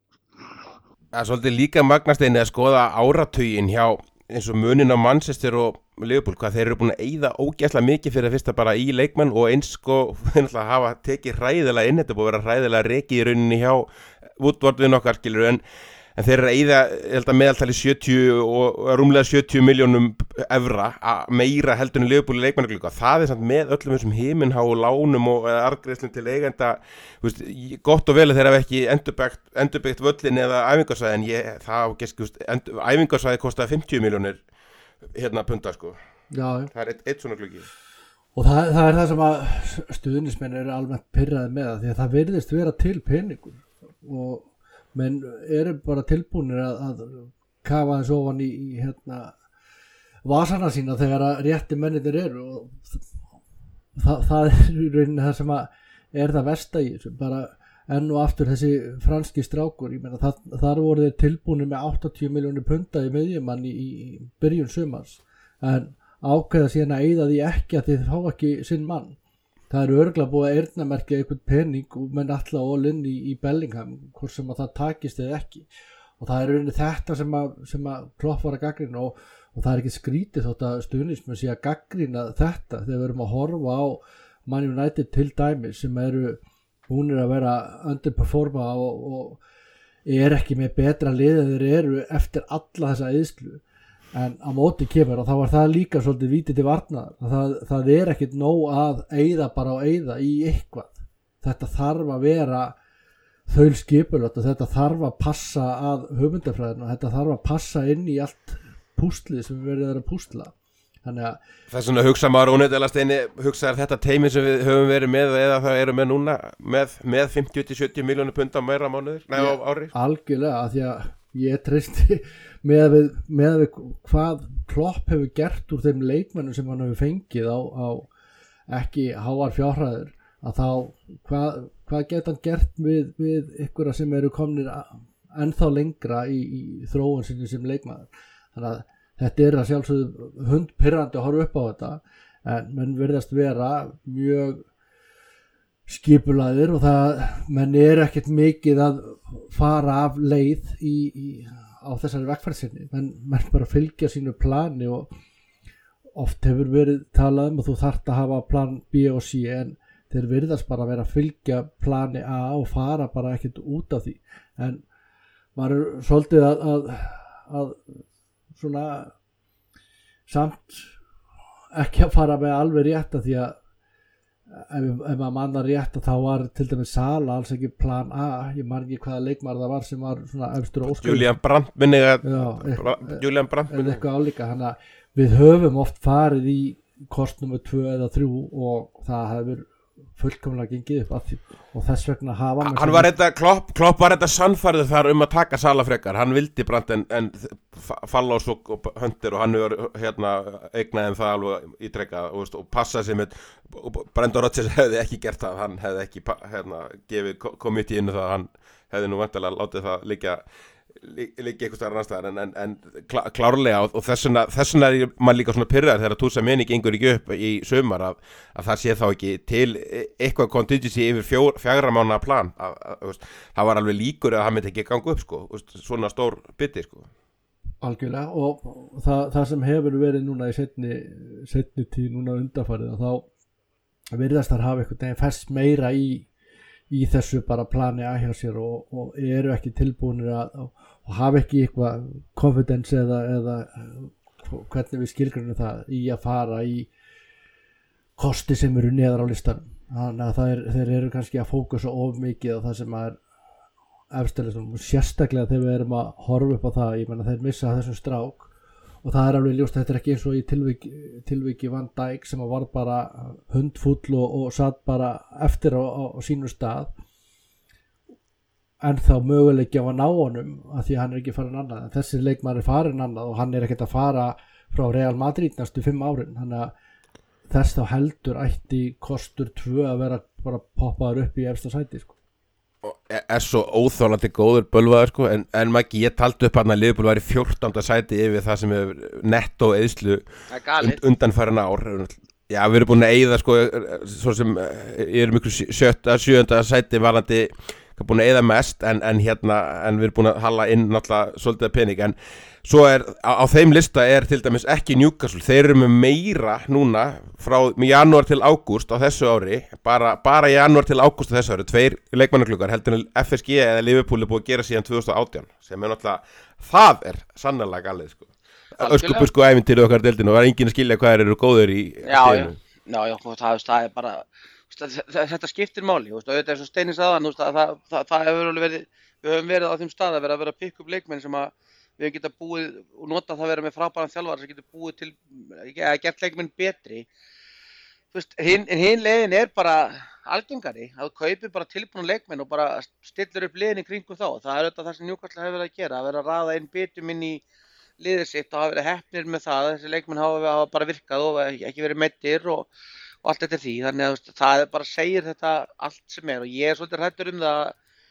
[SPEAKER 1] Það er svolítið líka magna Steini að skoða áratuginn hjá eins og munin á Manchester og Liverpool, hvað þeir eru búin að eyða ógeðslega mikið fyrir að fyrsta bara í leikmenn og eins sko hafa tekið hræðilega inn, þetta búið að vera hræðilega rekið í rauninni hjá Woodward við nokkar skilur en þeir eru að eyða, ég held að meðaltali 70 og rúmlega 70 milljónum evra meira heldur en Liverpool í leikmannaglugga. Það er samt með öllum þessum himinháu lánum og arðgreiðslum til eigenda, gott og vel að þeir hafa ekki endurbyggt völlin eða æfingarsvæði en æfingarsvæði kostaði 50 milljónir punta sko. Já. Það er eitt svona gluggi.
[SPEAKER 2] Og það er það sem að stuðnismenn eru almennt pirraði með það því að það virðist vera til peningur og menn eru bara tilbúinir að kafa þess ofan í vasana sína þegar að rétti mennir eru og það er í rauninni það sem að er það versta í þessu, bara enn og aftur þessi franski strákur, ég meina þar voru þeir tilbúinir með 80 milljónir punta í miðjumann í byrjun sumars en ákveða síðan að eyða því ekki að þið fá ekki sinn mann. Það eru örugglega búið að eyrnamerkja einhvern pening og menn alltaf all inn í Bellingham hvort sem að það takist eða ekki og það er rauninni þetta sem að Klopp var að gaggrina og það er ekki skrítið þótt að stuðnismenn sé að gaggrina þetta þegar við erum að horfa á Man United til dæmis sem hún er að vera underperforma og er ekki með betra lið en þeir eru eftir alla þessa eyðslu. En á móti kemur og þá var það líka svolítið vítið til varnaðar. Það er ekkert nóg að eyða bara á eyða í eitthvað. Þetta þarf að vera þaulskipulagt og þetta þarf að passa að hugmyndafræðinu og þetta þarf að passa inn í allt púslið sem við verðum að púsla. Þannig að
[SPEAKER 1] það er svona hugsa maður óneitt Steini, hugsaðar þetta teymi sem við höfum verið með eða það eru með núna með 50-70 milljónir punda meira mánuður, á ári. Algjörlega,
[SPEAKER 2] af því að ég treysti með við hvað Klopp hefur gert úr þeim leikmennum sem hann hefur fengið á ekki háar fjárhæðir að þá hvað geta hann gert við ykkur sem eru komnir ennþá lengra í þróun sinni sem leikmaður. Þannig að þetta að sjálfsögðu hundpirrandi að horfa upp á þetta, en menn virðast vera mjög skipulagðir og menn ekkert mikið að fara af leið á þessari vegferð sinni, menn bara fylgja sínu plani og oft hefur verið talað að þú þarft að hafa plan B og C, en þeir virðast bara vera að fylgja plani A og fara bara ekkert út af því, en maður svolítið að svona samt ekki að fara með alveg rétt að því að ef maður mannar rétt að þá var til dæmis Sala alls ekki plan A, ég man ekki hvaða leikmaður það var sem var svona efstur óskil
[SPEAKER 1] Julian Brandt Julian Brandt
[SPEAKER 2] eða eitthvað álíka, þannig að við höfum oft farið í kost nummer 2 eða 3 og það hefur fullkomlega gengið upp að því og þess vegna hafa
[SPEAKER 1] hann var Klopp var þetta sannfærður þar að taka Sala frekar, hann vildi Brandt en falla á svo höndir og hann hefur eignaði það alveg ítrekkað og passaði sig með Brendan Rodgers hefði ekki gert það, hann hefði ekki gefið committee inn það, hann hefði nú vantilega látið það liggja eitthvað stærra annarstaðar en klárlega og þess vegna maður líka svona pirraður þegar Tchouaméni gengur ekki upp í sumar að það sé þá ekki til eitthvað contingency yfir 4 mánaða plan það var alveg líkur að það myndi ekki ganga upp sko, svona stór biti sko.
[SPEAKER 2] Algjörlega og það sem hefur verið núna í seinni tíð núna undanfarið að þá virðast þar hafa eitthvað fest meira í þessu bara plani að hjá sér og eru ekki tilbúinir og hafa ekki eitthvað confidence eða hvernig við skilgrunum það í að fara í kosti sem eru neðar á listanum, þannig að þeir eru kannski að fókusa of mikið á það sem er efstilistum, sérstaklega þegar við erum að horfa upp á það, ég menna þeir missa þessum strák og það er alveg ljóst að þetta er ekki eins og í tilviki Van Dijk sem var bara hundfúll og satt bara eftir á sínu stað en þá möguleiki á að ná honum af því að hann ekki farin annað, en þessi leikmaður er farin annað og hann ekkert að fara frá Real Madrid næstu 5 árin, þannig að þess þá heldur ætti kostur 2 að vera bara poppaður upp í efsta sæti sko.
[SPEAKER 1] Er svo óþólandi góður bölvaður sko, en Maggi, ég taldi upp hann að Liverpool var í 14. sæti yfir það sem er netto eðslu undanfærin ár. Já, við erum búin að eyða sko, svo sem ég er miklu 7. sæti varandi búin að eyða mest en við erum búin að hala inn náttúrulega svolítið pening, en svo á þeim lista til dæmis ekki Newcastle, þeir eru með meira núna frá janúar til ágúst á þessu ári, bara janúar til ágúst á þessu ári, 2 leikmannagluggar heldur en FSG eða Liverpool er búið að gera síðan 2018, sem náttúrulega það sannarlega galið sko. Öskubur sko ævintýrið okkar deildinu og var enginn að skilja hvað eru góður í
[SPEAKER 3] tíðinu. Já, það er bara þetta skiptir máli, auðvitað eins og Steini sagði það hefur alveg verið, við höfum verið á þeim stað að vera að pikka upp leikmenn sem að við geta búið og nota það að vera með frábæran þjálfara sem getur búið til að gert leikmenn betri. Hinn leiðin er bara algengari, að þú kaupir bara tilbúna leikmenn og bara stillir upp liðin í kringum þá. Það er auðvitað það sem Newcastle hefur verið að gera, að vera að raða inn bitum inn í liðið sitt og hafa verið heppnir með það. Þessi leikmenn hafa bara virkað og ekki verið meiddir og allt þetta því. Þannig að það bara segir þetta allt sem er og ég svolítið hræddur það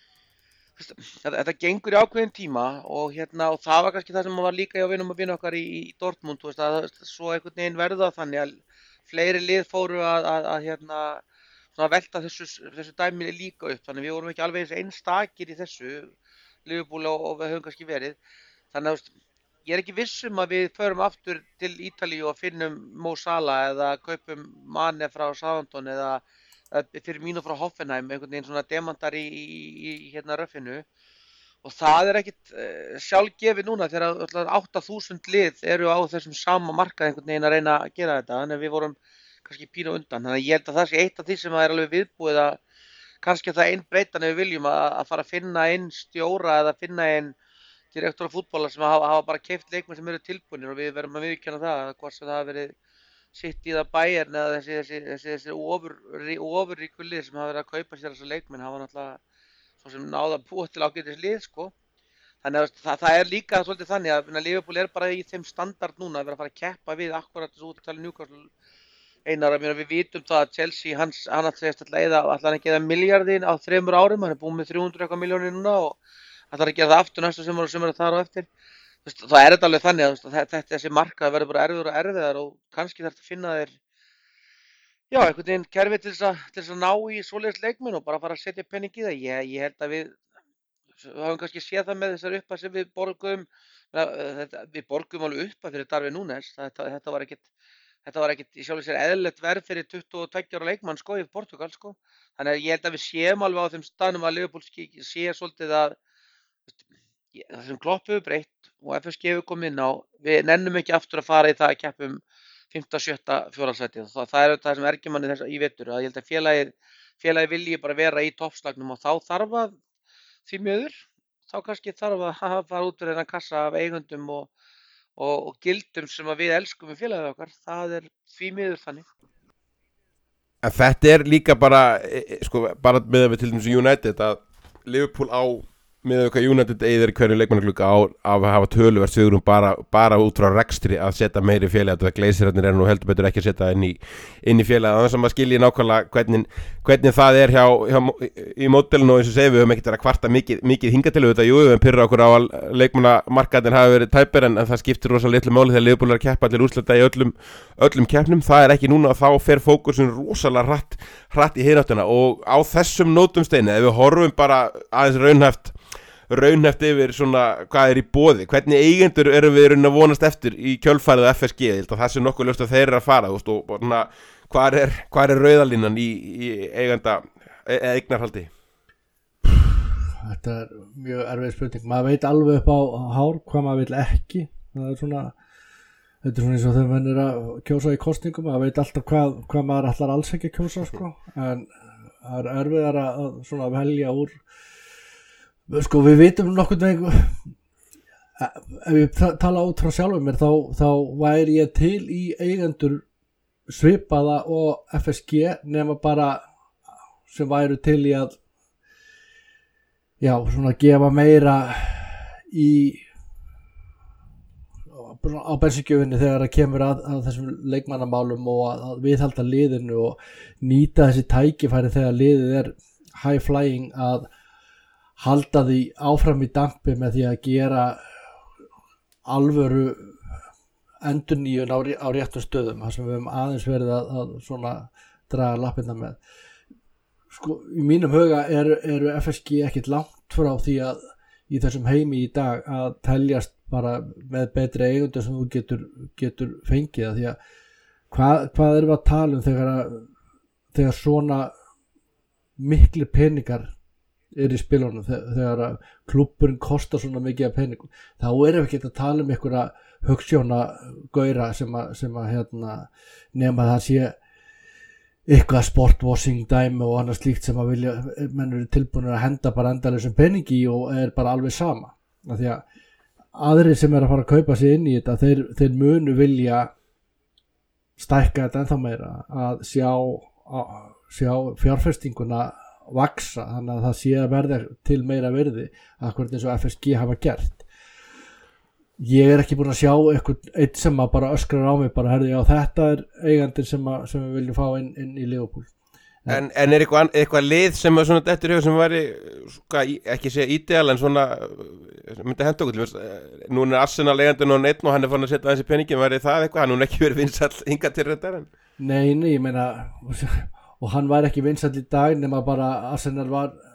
[SPEAKER 3] þetta gengur í ákveðin tíma og það var kannski það sem var líka hjá vinum okkar í Dortmund, að svo einhvern veginn verða þannig að fleiri lið fóru að velta þessu dæmi líka upp, þannig við vorum ekki alveg einstakir í þessu Liverpool og við höfum kannski verið, þannig að ég er ekki viss að við förum aftur til Ítalíu og finnum Mo Salah eða kaupum Mane frá Southampton eða fyrir mínu frá Hoffenheim, einhvern veginn svona demantar í röffinu og það er ekkit sjálfgefið núna þegar 8.000 lið eru á þessum sama markað einhvern veginn að reyna að gera þetta, þannig að við vorum kannski pínu undan, þannig að ég held að það sé eitt af því sem er alveg viðbúið að kannski það einbreytan ef við viljum að fara að finna inn stjóra eða finna inn direktor af fútbola sem hafa bara keypt leikmenn sem eru tilbúnir og við verðum að viðurkenna það, hvort sem það hafi verið City eða Bayern eða þessi ofurríku lið sem hafa verið að kaupa sér þessa leikmenn hafa náttúrulega svo sem náða að búa til ágætis lið sko. Þannig að það er líka svolítið þannig að Liverpool er bara í þeim standard núna að vera að fara að keppa við akkurat þessu úttali Newcastle Einar, við vitum það að Chelsea hann segist alltaf hann ekki eða miljardin á 3 árum, hann er búið með 300 eitthvað milljónir núna og ætlar að gera það aftur næsta sumar og sumar þar á eftir. þá er þetta alveg þannig að þessi markað verður bara erfiður og erfiðar og kannski þarf að finna þér einhvern veginn kerfi til þess að ná í svoleiðis leikmenn og bara fara að setja penning í það. Ég held að við höfum kannski séð það með þessar upphæð sem við borgum. Við borgum alveg upphæð fyrir Darwin Núñez. Þetta var ekkert í sjálfu sér eðlilegt verð fyrir 22 ára leikmann sko í Portugal sko. Þannig að ég held að við séum alveg á þeim staðnum að Liverpool sé svolítið að það sem Klopp hefur breytt og FSG hefur komið inn á, við nennum ekki aftur að fara í það að keppa 5., 7., 4. sætið. Það er það sem ergir manni þess í vetur, að ég held að félagið vilji bara vera í toppslagnum og þá þarf að því miður, þá kannski þarf að fara út fyrir þennan kassa af eigundum og gildum sem að við elskum í félagið okkar. Það er því miður þannig.
[SPEAKER 1] En þetta líka bara bara með við til dæmis United að Liverpool á með hvað United eyðir hverju leikmannaglugga á að hafa töluvert svigrúm bara út frá rekstri að setja meiri félagi að Glazerarnir nú heldur betur ekki að setja inn í félagi þannig að maður skilji nákvæmlega hvernig það hjá í módelinu og eins og segja við höfum ekkert verið að kvarta mikið hingað til þetta, við pyrra okkur á að leikmannamarkaðin hafi verið tæpir en það skiptir rosalega litlu máli þegar Liverpool að keppa allir úrslita í öllum keppnum, það ekki núna og þá fer fókusin rosalega hratt í hináttuna og á þessum nótum steini ef við horfum bara aðeins raunhæft yfir svona hvað í boði, hvernig eigendur erum við að vonast eftir í kjölfarið af FSG, það sé nokkuð ljóst að þeir eru að fara og hvað er rauðalínan í eignarhaldi?
[SPEAKER 2] Þetta mjög erfið spurning, maður veit alveg upp á hár hvað maður vil ekki, það svona þetta svona eins og þegar mann að kjósa í kosningum, maður veit alltaf hvað maður ætlar alls ekki að kjósa sko, en það erfiðar að svona velja úr. Sko við vitum nokkurn veginn ef ég tala út frá sjálfum mér þá væri ég til í eigendur svipaða og FSG nema bara sem væru til í að svona gefa meira á bensíngjöfinni þegar það kemur að þessum leikmannamálum og að viðhalda liðinu og nýta þessi tækifæri þegar liðið high flying að halda því áfram í dampi með því að gera alvöru endurnýjun á réttum stöðum þar sem við höfum aðeins verið að svona draga lappirnar með. Sko, í mínum huga eru FSG ekkert langt frá því að í þessum heimi í dag að teljast bara með betri eigendur sem þú getur fengið að því að hvað erum við að tala þegar svona miklir peningar í spilunum þegar klúbburinn kostar svona mikið af peningum þá erum við ekki að tala einhverja hugsjóna gaura sem að nema það sé eitthvað sportwashing dæmi og annað slíkt sem að menn eru tilbúinir að henda bara endalausum peningi og bara alveg sama af því að aðrir sem að fara að kaupa sig inn í þetta þeir munu vilja stækka þetta ennþá meira að sjá fjárfestinguna vaksa, þannig að það sé að verða til meira virði akkurat eins og FSG hafa gert. Ég ekki búin að sjá eitt sem að bara öskrar á mig bara herði þetta eigandinn sem við viljum fá inn í Liverpool.
[SPEAKER 1] En eitthvað lið sem að svona dettur sem væri ekki segja ídeal en svona myndi henda okkur nú Arsenal eigandinn og einn og hann farin að setja þessi peningin væri það eitthvað, hann ekki verið vinsæll hingað til þetta en?
[SPEAKER 2] Nei, ég meina og hann var ekki vinsæll í dag nema bara Arsenal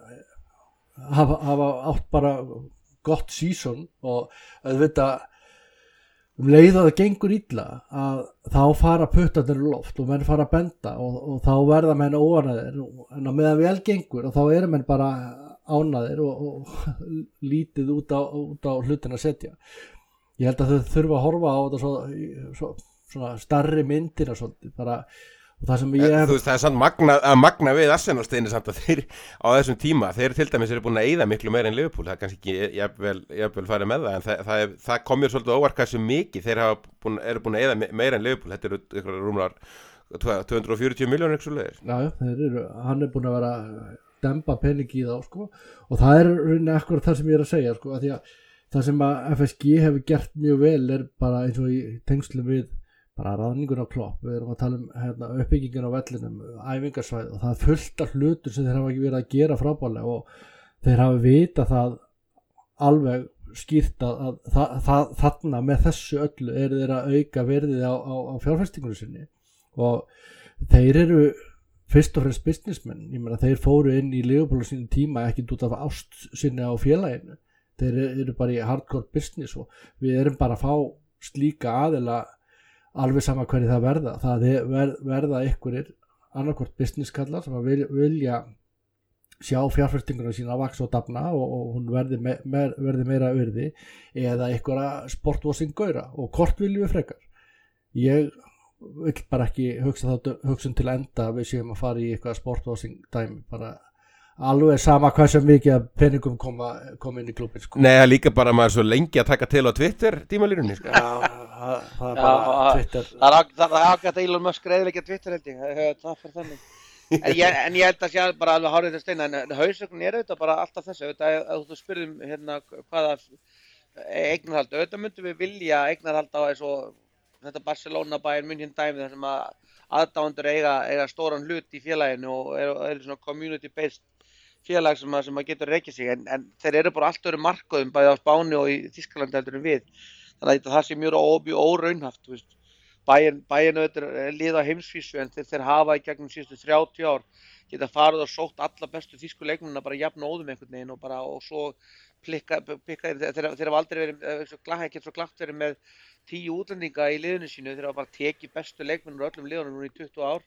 [SPEAKER 2] hafa átt bara gott season og auðvitað leið að það gengur illa að þá fara puttarnir í loft og menn fara að benda og þá verða menn óánæðir en á meðan vel gengur og þá eru menn bara ánæðir og lítið út á hlutin að setja. Ég held að þau þurfa að horfa á þetta svona starri myndir bara og það sem
[SPEAKER 1] þú veist það samt magna við Arsenal-steini samt að þeir á þessum tíma þeir til dæmis eru búin að eyða miklu meira en Liverpool það kannski ekki jafnvel farið með það en það kom mér svolítið óvart hversu mikið þeir eru búin að eyða meira en Liverpool þetta eru rúmlar 240 miljónir ekki svo leiðir.
[SPEAKER 2] Já, hann búin að vera demba pening í þá sko og það rauninni akkurat það sem ég að segja sko að því að það sem að FSG hefur gert mjög vel bara eins og í tengslum við bara ráðningun á Klopp, við erum að tala uppbyggingin á vellinum, æfingarsvæð og það fullt af hlutur sem þeir hafa ekki verið að gera frábærlega og þeir hafa vita það alveg skýrt að þarna með þessu öllu eru þeir að auka verðið á fjárfestingunum sinni og þeir eru fyrst og fremst businessmenn, ég meina þeir fóru inn í Liverpool á sínum tíma ekki út af ást sinni á félaginu, þeir eru bara í hardcore business og við erum bara að fá slíka aðila alveg sama hverju það verða, það verða einhverjir annarkvort business kallar sem að vilja sjá fjárfestinguna sína að vaksa og dafna og hún verði meira virði eða einhverja sportwashing gaura og hvort viljum við frekar. Ég vil bara ekki hugsun til enda að við séum að fara í eitthvað sportwashing dæmi, bara alveg sama hvað sem mikið að peningum koma inn í klúbbin sko.
[SPEAKER 1] Nei, það er líka bara maður svo lengi að taka til á Twitter tímalínunni sko.
[SPEAKER 2] Það er bara Twitter.
[SPEAKER 3] Það er ágætt að Elon Musk reyðilegja Twitter held ég, það fyrir þannig. En ég held að sé bara alveg hárið til steina, en hausögnin er auðvitað bara alltaf þessu, auðvitað að þú spurðum hérna hvaða eignarhald, auðvitað myndum við vilja eignarhald á eins og þetta Barcelona Bayern München dæmi þar sem að aðdáendur eiga stóran hlut í félaginu og eru svona community based félag sem að getur rekið sig en þeir eru bara allt öðru markaðum bæði á Spáni og í Þýskalandi heldur en við, þannig að það sé mjög óraunhaft, þú veist. Bayern auðvitað lið á heimsvísu en þeir hafa í gegnum síðustu 30 ár geta farið og sótt alla bestu þýsku leikmennina bara jafn óðum einhvern veginn og svo pikka þeir hafa aldrei verið svo glatt verið með 10 útlendinga í liðinu sínu, þeir hafa bara tekið bestu leikmennina úr öllum liðunum núna í 20 ár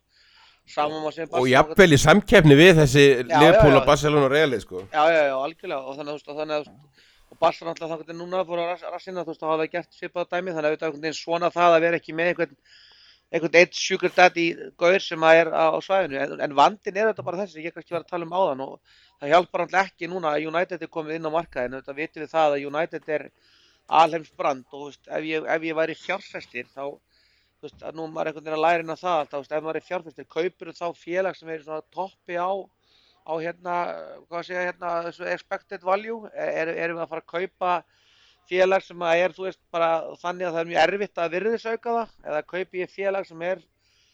[SPEAKER 1] og jafnvel í samkeppni við þessi Liverpool og Barcelona og Real sko.
[SPEAKER 3] Já, algjörlega og þannig að og Barcelona alltaf þannig núna fór að rassina, þú veist, það hafa gert svipað dæmi, þannig að auðvitað einhvern veginn svona það að vera ekki með einhvern eitt sugar daddy gaur sem að á svæðinu, en vandinn er þetta bara þessi, ég kannski var að tala um áðan og það hjálpar alltaf ekki núna að United er komið inn á markaðinu, þetta vitum við það að United er alheimsbrand og veist, ef ég væri fjárfestir þá, þú veist, að nú maður einhvern veginn að læra inn á það alltaf, ef maður er fjárfestir, kaupir þá félag sem er svona toppi á hérna, hvað segja hérna, þessu expected value, erum við að fara að kaupa félag sem að þú veist, bara þannig að það er mjög erfitt að virðisauka það, eða kaupi ég félag sem er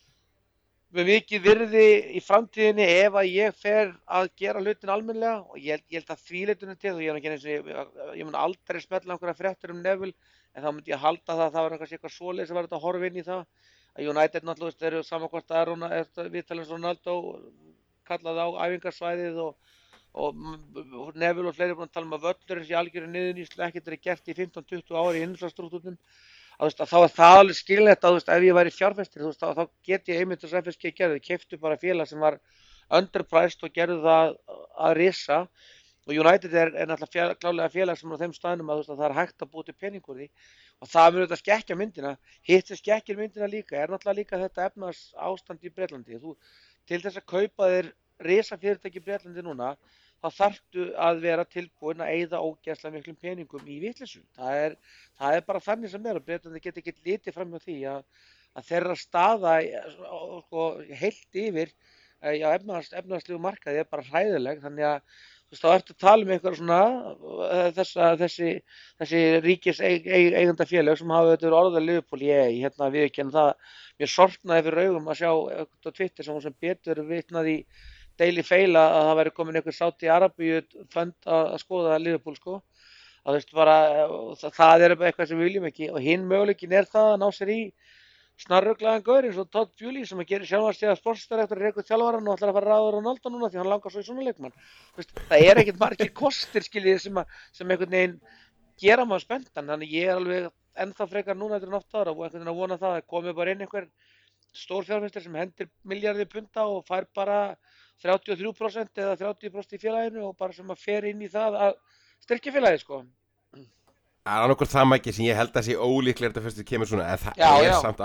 [SPEAKER 3] með mikið virði í framtíðinni ef að ég fer að gera hlutin almennilega og ég held að því leitinu til og ég mun aldrei smetla einhverja fréttur Neville en þá myndi ég halda það að það var eitthvað svoleiðis að vera þetta að horfa inn í það að United náttúrulega eru saman hvort að við talum Ronaldo kallaði á æfingarsvæðið og Neville og fleiri búin að tala um að völlurinn sé algjörðu niðurnýslu ekkert er gert í 15-20 ári í infrastruktúrnum að þá er það alveg skiljanlegt að ef ég væri fjárfestir þá get ég einmitt þess að FSG gerði, keyptu bara félag sem var underpriced og gerðu það að risa og United er náttúrulega klálega félag sem á þeim staðnum að það er hægt að búa til pening úr því og það mun þetta skekkja myndina, hitt sem skekkir myndina líka er náttúrulega líka þetta efnahagsástand í Bretlandi, til þess að kaupa þér risafyrirtæki í Bretlandi núna þá þarftu að vera tilbúin að eyða ógeðslega miklum peningum í vitleysu. Það er bara þannig sem og Bretlandi geta ekki litið fram hjá því að þeirra staða heilt yfir á efnahagslegu markaði er bara hræðileg þannig að þá ertu að tala um einhverja svona þessi ríkis eigandafélög sem hafa verið orðað Liverpool hérna viðurkenna það mér sortnaði fyrir augum að sjá á Twitter sem betur vitnað í Daily Fail að það væri komin einhver Saudi Arabíu fund að skoða Liverpool sko að veist bara það er eitthvað sem við viljum ekki og hinn möguleikin er það að ná sér í snarruglaðan gaur eins og Todd Bewley sem að gera sjálfan sportsdirektor rekur þjálfarann og ætlar að fara að ráða Ronaldo núna því hann langar svo í svona leikmann. Veist, það er ekkert margir kostir skiljið sem einhvern veginn gera maður spenntan þannig ég er alveg ennþá frekar núna eftir 8 ára og einhvern veginn að vona það að komi bara inn einhver stór fjárfestir sem hendir milljarði punta og fær bara 33% eða 30% í félaginu og bara sem að fer inn í það að styrkja félagið sko.
[SPEAKER 1] Það er annarkvort það mækki sem ég held að sé ólíklega þetta fyrst kemur svona en það er samt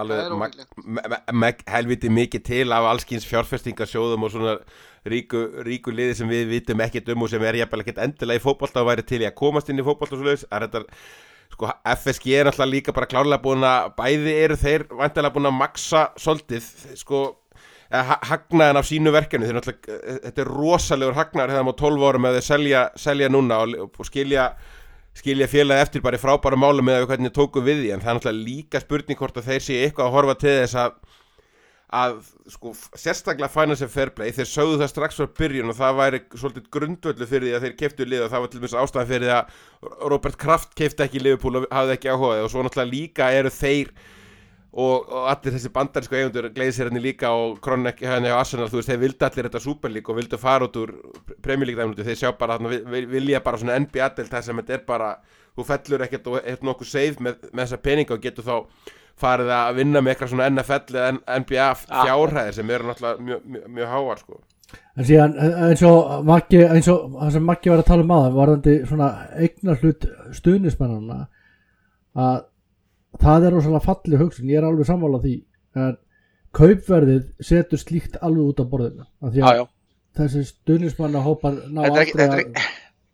[SPEAKER 1] alveg helviti mikið til af allskins fjárfestingasjóðum og svona ríku liði sem við vitum ekkert og sem er jafnvel ekkert endilega í fótbolta og væri til í að komast inn í fótbolta og svoleiðis er þetta sko FSG er náttúrulega líka bara klárlega búin að bæði eru þeir væntanlega búin að maxa svolítið sko hagnaðan af sínu verkefni þeir náttúrulega þetta er rosalegur hagnaður þegar á 12 árum ef þeir selja núna og skilja félagi eftir bara í frábæru málum með hvernig tóku við því en það er náttúrulega líka spurning hvort að þeir sé eitthvað að horfa til þess að sko sérstaklega Financial Fair Play, þeir sögðu það strax frá byrjun og það væri svolítið grundvöldu fyrir því að þeir keyptu lið og það var til dæmis ástæðan fyrir því að Robert Kraft keypti ekki Liverpool og hafði ekki áhuga og svo náttúrulega líka eru þeir og allir þessi bandarísku eigendur Glazerarnir líka og Kroenke og Arsenal, þú veist, þeir vildu allir þetta Super League og vildu fara út úr Premier League dæminu, þeir sjá bara þarna vilja bara svona NBA-deild þar sem þetta bara, þú fellur ekkert og er nokkuð safe með þessa peninga og getur þá farið að vinna með eitthvað svona NFL eða NBA fjárhæðir sem eru náttúrulega mjög háar sko.
[SPEAKER 2] En síðan eins og það sem Maggi var að tala aðan varðandi svona eignarhlut stuðnismennanna að það er rosalega falleg hugsun, ég er alveg sammála því en kaupverðið setur slíkt alveg út á borðinu af því að þessi stuðnismanna hópar ná aldrei að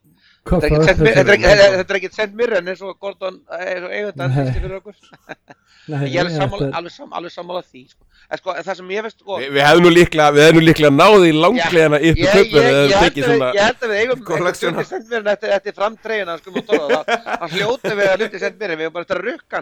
[SPEAKER 3] Þetta er ekkert sent mér en eins og Gordon eigundan fyrstu fyrir okkur. Ég er alveg sammála því sko. En sko það sem ég veist sko
[SPEAKER 1] Við hefðum nú líklega náð í langlegana upp í kaupverðið
[SPEAKER 3] Ég held að við eigum sent mér eftir framtreyjuna sko hann hljóti við að hluti sent mér en við hefum bara eftir að rukka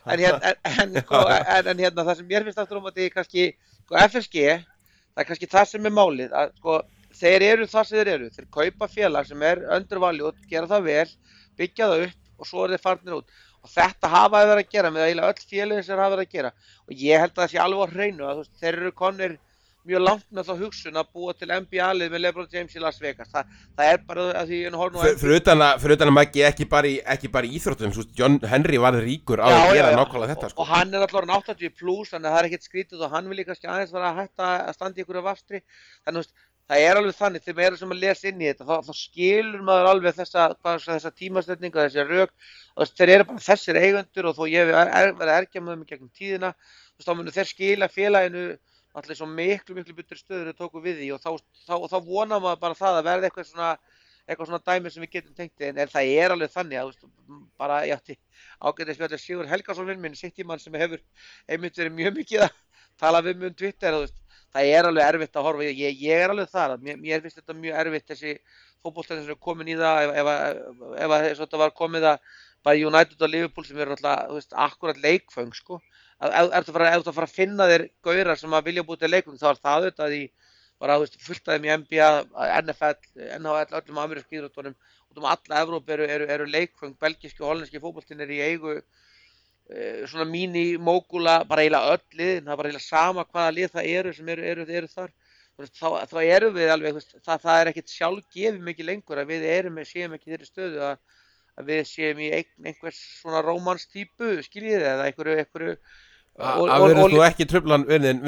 [SPEAKER 3] hann en hérna það sem mér finnst aftur því kannski sko FSG það er kannski það sem er málið að sko þeir eru það sem þeir eru, þeir kaupa félag sem er undervalued, gera það vel, byggja það upp og svo þeir farnir út og þetta hafa þeir verið að gera með eiginlega öll félagin sem hafa verið að gera og ég held að það sé alveg á hreinu að þeir eru konir mjög langt með þá hugsun að búa til NBA-lið með LeBron James í Las Vegas, það er bara að því
[SPEAKER 1] fyrir utan að Maggi ekki bara í íþróttum, svo John Henry var ríkur á að gera nákvæmlega þetta sko.
[SPEAKER 3] Og hann er alltaf 80 plus, þannig að það er ekkert skrítið og hann vil líka aðeins vera að hætta að standa í einhverju vafstri, þannig það er alveg þannig, þegar maður sem að lesa inn í þetta, þá skilur maður alveg þessa tímastöfninga, þessi rök, þeir eru bara þessir eigendur og þó ég verið að ergja með mig gegnum tíðina, þá munum þeir skila félaginu allir svo miklu betur stöður að tóku við því og þá vonar maður bara það að verða eitthvað svona dæmi sem við getum tengt en það er alveg þannig að bara ég átti ágætis við Sigur Helgason minn Citymann sem hefur einmitt verið mjög mikið að tala við mig Twitter það er alveg erfitt að horfa ég er alveg þar að mér finnst þetta mjög erfitt þessi fótboltar sem er komin í það ef þetta var komið að bara United og Liverpool sem eru alltaf akkurat leikföng sko ef þú fara að finna þér gaurar sem að vilja búið til leikföng þá er það auðvitað í bara fullt af þeim í NBA, NFL, NHL, öllum amerísku íþróttunum út alla Evrópu eru leikföng, belgíski og hollenski fótboltinn er í eigu svona mini-mógula, bara eiginlega öll liðin, það er bara eiginlega sama hvaða lið það eru sem eru þar. Þá erum við alveg, það er ekkert sjálfgefið mikið lengur að við séum ekki í þeirri stöðu að við séum í einhvers svona rómanstýpu, skiljið eða einhverju
[SPEAKER 1] að verður þú ekki truflan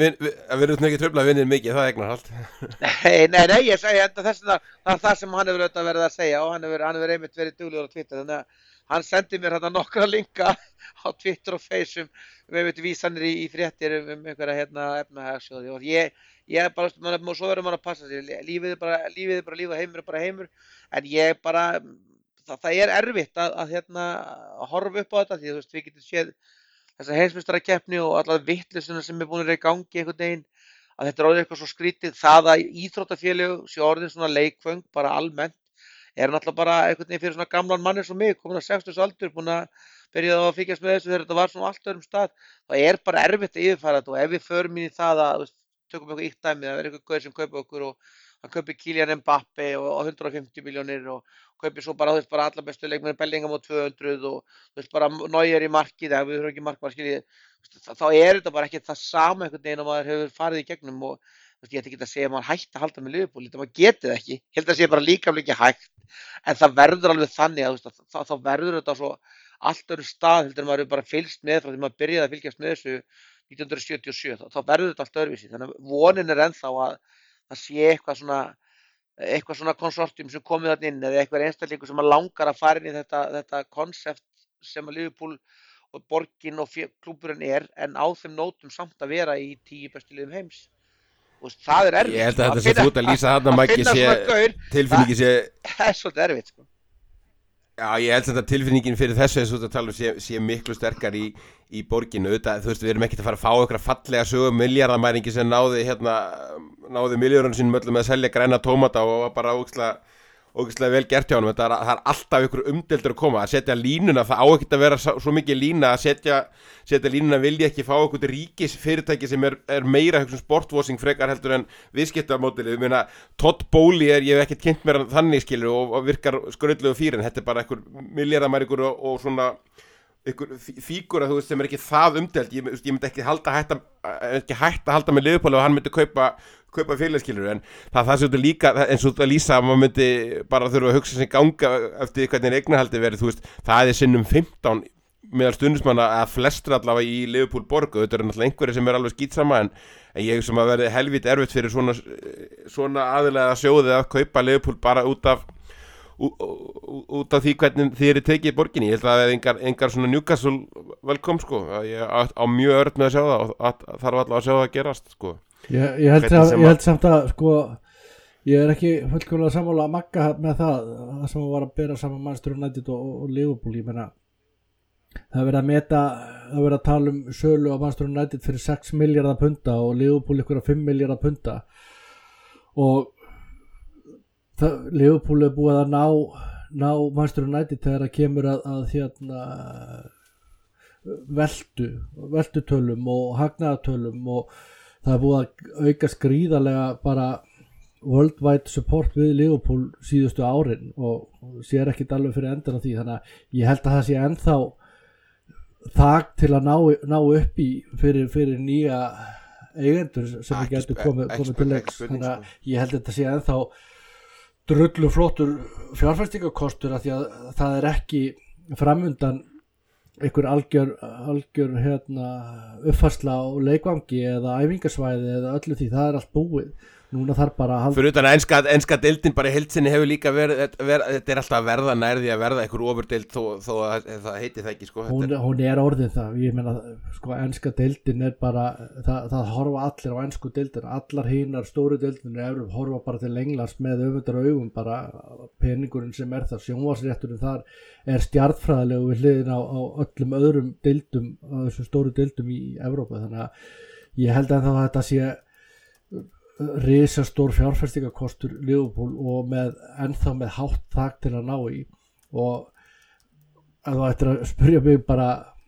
[SPEAKER 1] vinnin mikið, það egnar allt.
[SPEAKER 3] Nei, ég segi enda þess að það sem hann hefur auðvitað verið að segja og hann hefur einmitt verið duglegur á Twitter, þannig að hann sendi mér hérna nokkra linka á Twitter og Face með vísanir í fréttir einhverja efnahagsjóði og ég bara, svo verður maður að passa sig, lífið er bara líf og heimur er bara heimur, en ég bara, það er erfitt að horfa upp á þetta, því við getum séð þessa heimsmeistarakeppni og allar vitleysurnar sem búin að vera í gangi einhvern veginn, að þetta er orðið eitthvað svo skrítið, það að íþróttafélög sé orðin svona leikföng bara almennt, er náttúrulega bara einhvern veginn fyrir svona gamlan mann eins og mig, komin að 60 aldur, búin að byrja að fylgjast með þessu þegar þetta var svona allt öðrum stað, það er bara erfitt að yfirfæra þetta og ef við förum inn í það að tökum eitthvað ítt dæmi, það er eitthvað gauð sem kaupi okkur og hann kaupi Kylian Mbappe og 150 milljónir og kaupi svo bara alla bestu leikmenn Bellingham á 200 og bara Neuer í markið, ef við höfum ekki markmann skiljið, þá er þetta bara ekki það sama einhvern veginn og maður hefur farið í gegnum og ég ætti ekki að segja að maður hætti að halda með Liverpool, þetta maður getið ekki, ég held að sé bara líkamlega ekki hægt, en það verður alveg þannig að þá verður þetta svo allt öðru stað, heldur maður bara fylgst með frá því maður byrjaði að fylgjast með þessu 1977, þá verður þetta allt öðruvísi, þannig að vonin er ennþá að það sé eitthvað svona konsortium sem komið þarna inn eða eitthvað einstaklingur sem langar að fara inn í þetta konsept sem að Liverpool og borgin og klúbburinn en á þeim nótum samt að vera í 10 bestu liðum heims. Og það er erfitt.
[SPEAKER 1] Ég held að þetta sé þú út að lýsa þarna Maggi sé tilfinningi sé
[SPEAKER 3] það er svolítið erfitt sko.
[SPEAKER 1] Já, ég held að tilfinningin fyrir þessu eins og þetta tala sé miklu sterkar í borginu, auðvitað, þú veist, við erum ekkert að fara að fá ykkur fallega sögum milljarðamæringi sem náði milljónum sínum öllum með að selja græna tómata og var bara ógeðslega vel gert hjá honum, það er alltaf ykkur umdeildur að koma, að setja línuna, það á ekkert að vera svo mikið lína, að setja línuna vilja ekki fá eitthvað ríkis fyrirtæki sem er meira sportvosing frekar heldur en viðskiptamódelið. Ég meina, Todd Bowley ég hef ekkert kynnt mér þannig skilur og virkar skrautlegu fyrir, en þetta er bara einhver milljarðamæringur og svona einhver fígúra, þú veist, sem ekki það umdeild. Ég myndi ekki hætta að halda með Liverpool og hann myndi kaupa félagskilur, en það sem þetta líka eins og þetta lýsa að maður myndi bara þurfa að hugsa sem ganga eftir hvernig eignahaldi verið, þú veist, það sinnum 15 meðal stundismanna að flestra allavega í Liverpool borg, og þetta eru náttúrulega einhverjir sem alveg skítsama, en ég sem að verði helvít erfitt fyrir svona aðilega sjóði að kaupa Liverpool bara út af því hvernig þið eru tekið í borginni. Ég held að það er engar svona Newcastle velkom sko, ég á mjög örd með að sjá það og þarf allavega að sjá það að gerast sko.
[SPEAKER 2] Ég held samt að sko, ég er ekki fullkomlega sammála að Magga með það sem var að bera saman Manchester United og Liverpool. Ég meina, það er verið að tala um sölu á Manchester United fyrir 6 milljarðar punda og Liverpool ykkur 5 milljarðar punda, og Liverpool er búið að ná Manchester United þegar það kemur að veltutölum og hagnaðatölum, og það er búið að auka gríðarlega bara worldwide support við Liverpool síðustu árin, og sér ekkert alveg fyrir endan á því. Þannig að ég held að það sé ennþá þak til að ná upp í fyrir nýja eigendur sem getur komið til leiks. Þannig að ég held að þetta sé ennþá drullu flottur fjárfestingakostur, af því að það er ekki framundan einhver algjör uppfærsla og leikvangi eða æfingasvæði eða öllu því, það er allt búið. Núna þarf bara að halda
[SPEAKER 1] fyrir utan að enska deildin bara í heild sinni hefur líka verið, þetta er alltaf að verða nærði að verða einhver ofurdeild þó að það heiti það ekki sko.
[SPEAKER 2] Hún er orðin það, ég meina sko, enska deildin er bara það horfa allir á ensku deildin, allar hinar stóru deildinu horfa bara til Englands með öfundar augum, bara peningurinn sem er það, sjónvarpsrétturinn þar er stjarnfræðilegu við hliðina á öllum öðrum deildum, á þessum stóru deildum í Evrópu. Þannig að ég held að þetta sé risastór fjárfestingakostur Liverpool, og ennþá með hátt þak til að ná í. Og að þú ættir að spyrja mig bara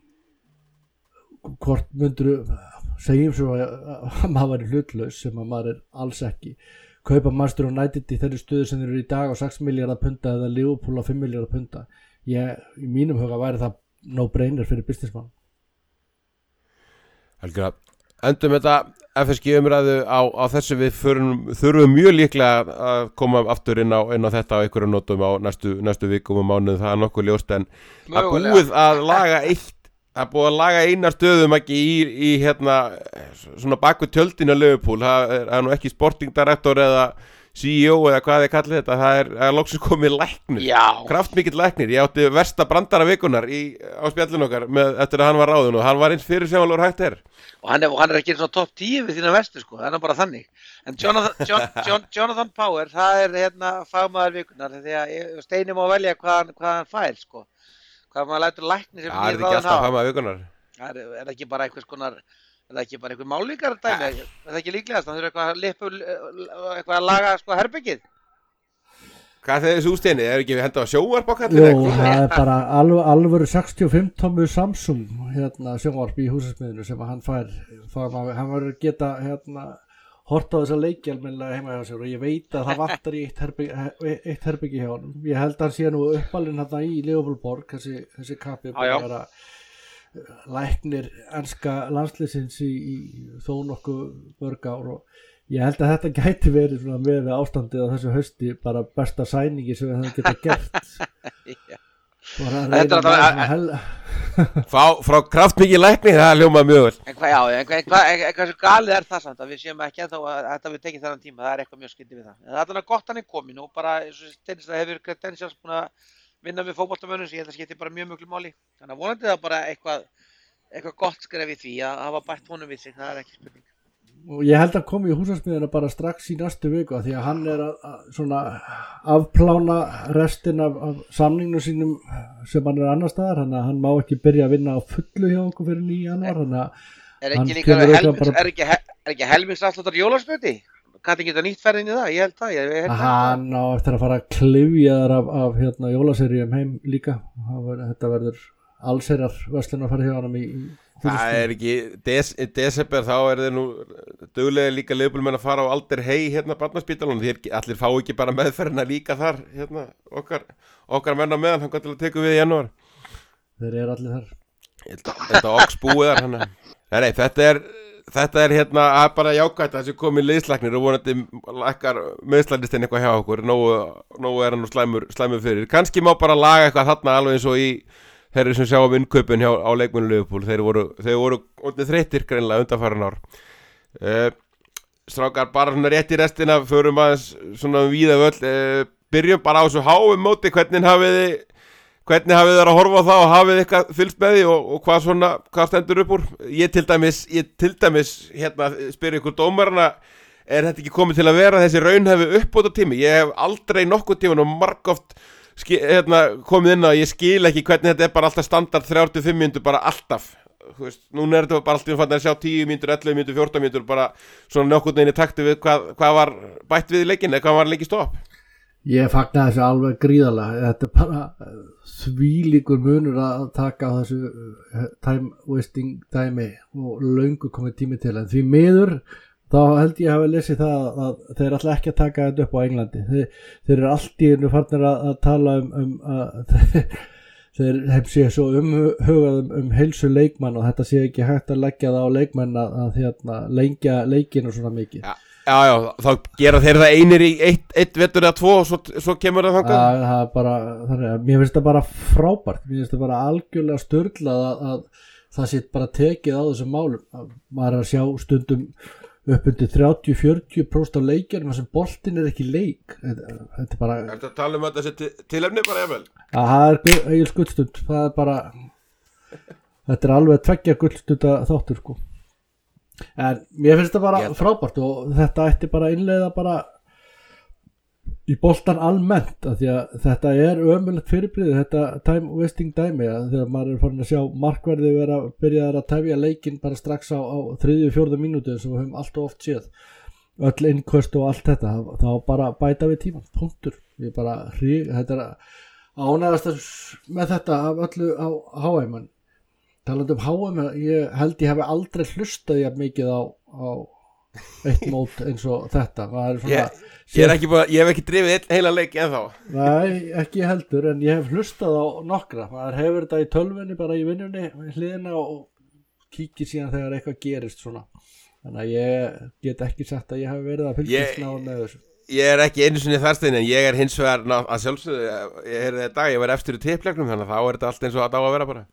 [SPEAKER 2] hvort myndur segjum svo að maður væri hlutlaus, sem að maður er alls ekki, kaupa Manchester United í þeirri stöðu sem þeir eru í dag á 6 milljarðar punda eða Liverpool á 5 milljarðar punda. Í mínum huga væri það no brainer fyrir businessmann.
[SPEAKER 1] Algjörlega. Endum þetta FSG umræðu á þessu. Við þurfum mjög líklega að koma aftur inn á þetta á einhverjum nótum á næstu vikum og mánuðum, það er nokkuð ljóst, en að búið að laga eina stöðum ekki í svona baku tjöldinu á Liverpool, það er nú ekki sporting director eða CEO eða hvað þið kallið þetta, það er loksins komið læknir, kraftmikill læknir. Ég átti versta brandara vikunar á spjallinu okkar eftir að hann var ráðinn, og hann var eins fyrirsjáanlegur hægt er. Og
[SPEAKER 3] hann er ekki svona topp 10 við þína verstu sko, það er bara þannig. En Jonathan Power, það er fagmaður vikunar, því að Steini má velja hvað hann fær sko, hvað maður lætur lækni sem
[SPEAKER 1] er ekki alltaf fagmaður vikunar.
[SPEAKER 3] Er ekki bara einhver málvíkar dæmi, er það ekki líklegast, hann þurfa eitthvað að laga sko herbyggið.
[SPEAKER 1] Hvað þeir þessu Steini, er ekki við henda á sjónvarp á kallinu?
[SPEAKER 2] Jú, það er bara alvöru 65 tommu Samsung sjónvarp í húsasmiðinu sem hann fær. Hann verður geta hort á þessa leiki almennilega heima hjá sér, og ég veit að það vantar í eitt herbyggi hjá honum. Ég held að hann sé nú uppalinn í Liverpool borg, þessi kappi búið að vera læknir enska landsliðsins í þó nokkuð mörg ár, og ég held að þetta gæti verið svona með ástandið á þessu hausti bara besta sæningi sem við höfum getað gert.
[SPEAKER 1] Frá kraftmikið lækni, það hljómar mjög vel.
[SPEAKER 3] En hvað svo galið er það samt að við séum ekki ennþá að þetta við tekið þennan tíma, það er eitthvað mjög skyldið við það. En það er gott hann er komin, og bara eins og Steini það hefur Credentials búin að vinna við fótboltamönnum, sem ég held að skipti bara mjög mjög máli. Þannig að vonandi það bara eitthvað gott skref í því að hafa bætt honum við sig, það er ekki spurning.
[SPEAKER 2] Og ég held að komi í húsasmiðina bara strax í næstu viku, því að hann er að svona afplána restin af samningnum sínum sem hann er annar staðar, þannig að hann má ekki byrja að vinna á fullu hjá okkur fyrir 9. janúar, þannig að
[SPEAKER 3] er ekki helmingsafsláttar jólaspöti? Kallinn geta nýtt ferðin í það, ég held það, ég held það.
[SPEAKER 2] Hann á eftir að fara að klifja þar af jólaseríum heim líka. Þetta verður allsherjar verslun að fara hjá honum í
[SPEAKER 1] Það ekki, í desember þá þeir nú duglega líka leifbúlmenn að fara á Alder Hey hérna barnaspítalunum, allir fá ekki bara meðferðina líka þar, hérna, okkar menn á meðan, hann gott til að teka við í janúar.
[SPEAKER 2] Þeir eru allir þar.
[SPEAKER 1] Þetta oks búið þar, hann. Nei, þetta er hérna bara jákvætt að þessi komið liðslæknir og vonandi lækkar meðslæðistinn eitthvað hjá okkur, nógu er hann nú slæmur fyrir. Kannski má bara laga eitthvað þarna alveg eins og í þeir sem sjá innkaupin á leikmönnum Liverpool, þeir voru orðnir þreyttir greinilega undanfarin ár. Strákar, bara svona rétt í restina, förum aðeins svona víða völl, byrjum bara á þessu háum móti, hvernig hafið þið að horfa á það og hafið eitthvað fylgst með því og hvað stendur upp úr? Ég til dæmis hérna spyr ykkur dómarana, er þetta ekki komið til að vera þessi raunhæfi uppbótartími? Ég hef aldrei nokkuð tíman og margoft komið inn að ég skil ekki hvernig þetta bara alltaf standard 35 mínútur bara alltaf, þú veist, núna er þetta bara alltaf fann að sjá 10 mínútur, 11 mínútur, 14 mínútur bara svona nokkurn veginn í takti við hvað var bætt við leikinn eða hvað var lengi stopp.
[SPEAKER 2] Ég fagna þessu alveg gríðarlega, þetta er bara þvílíkur munur að taka á þessu time wasting dæmi og löngu komið tími til, en því miður þá held ég hafi lesið það að þeir ætla ekki að taka þetta upp á Englandi. Þeir eru allt í einu farnir að tala að þeir hef séð svo umhugað heilsu leikmann og þetta sé ekki hægt að leggja það á leikmenn að lengja leikinu svona mikið.
[SPEAKER 1] Já, þá gera þeir það einir í eitt vetur eða tvo og svo kemur það þangað.
[SPEAKER 2] Já, það er bara, þannig að mér finnst það bara frábært, mér finnst það bara algjörlega sturlað að það sé bara tekið á þessum málum. Maður er að sjá stundum upp undir 30-40% af leikjum sem boltinn er ekki leik. Þetta er bara...
[SPEAKER 1] Ertu að tala þetta þessi tilefni bara jafnvel?
[SPEAKER 2] Það er Egils gullstund, það er bara... Þetta er alveg 2 gullstunda þáttur, sko. En mér finnst það bara frábært og þetta ætti bara innleiða bara í boltan almennt af því að þetta er ömurlegt fyrirbrigði, þetta time wasting dæmi þegar maður er farin að sjá markverði vera byrjaðar að tefja leikinn bara strax á 3-4 mínútu eins og við höfum allt og oft séð öll innköst og allt þetta, þá bara bæta við tíman, punktur. Ég bara þetta er ánægðast með þetta af öllu á HM. Talandi HM, ég held ég hafi aldrei hlustað jafn mikið á eitt mót eins og þetta. Svona,
[SPEAKER 1] ég hef ekki drifið heila leik ennþá.
[SPEAKER 2] Nei, ekki heldur, en ég hef hlustað á nokkra. Maður hefur þetta í tölvunni bara í vinnunni hliðina og kíkir síðan þegar eitthvað gerist svona. Þannig að ég get ekki sagt að ég hef verið að fylgjast með þessu. Ég
[SPEAKER 1] er ekki einu sinni þarstein, en ég er hins vegar að sjálfsögðu, ég var eftir í tippleiknum, þannig að þá er þetta allt eins og að á að vera bara.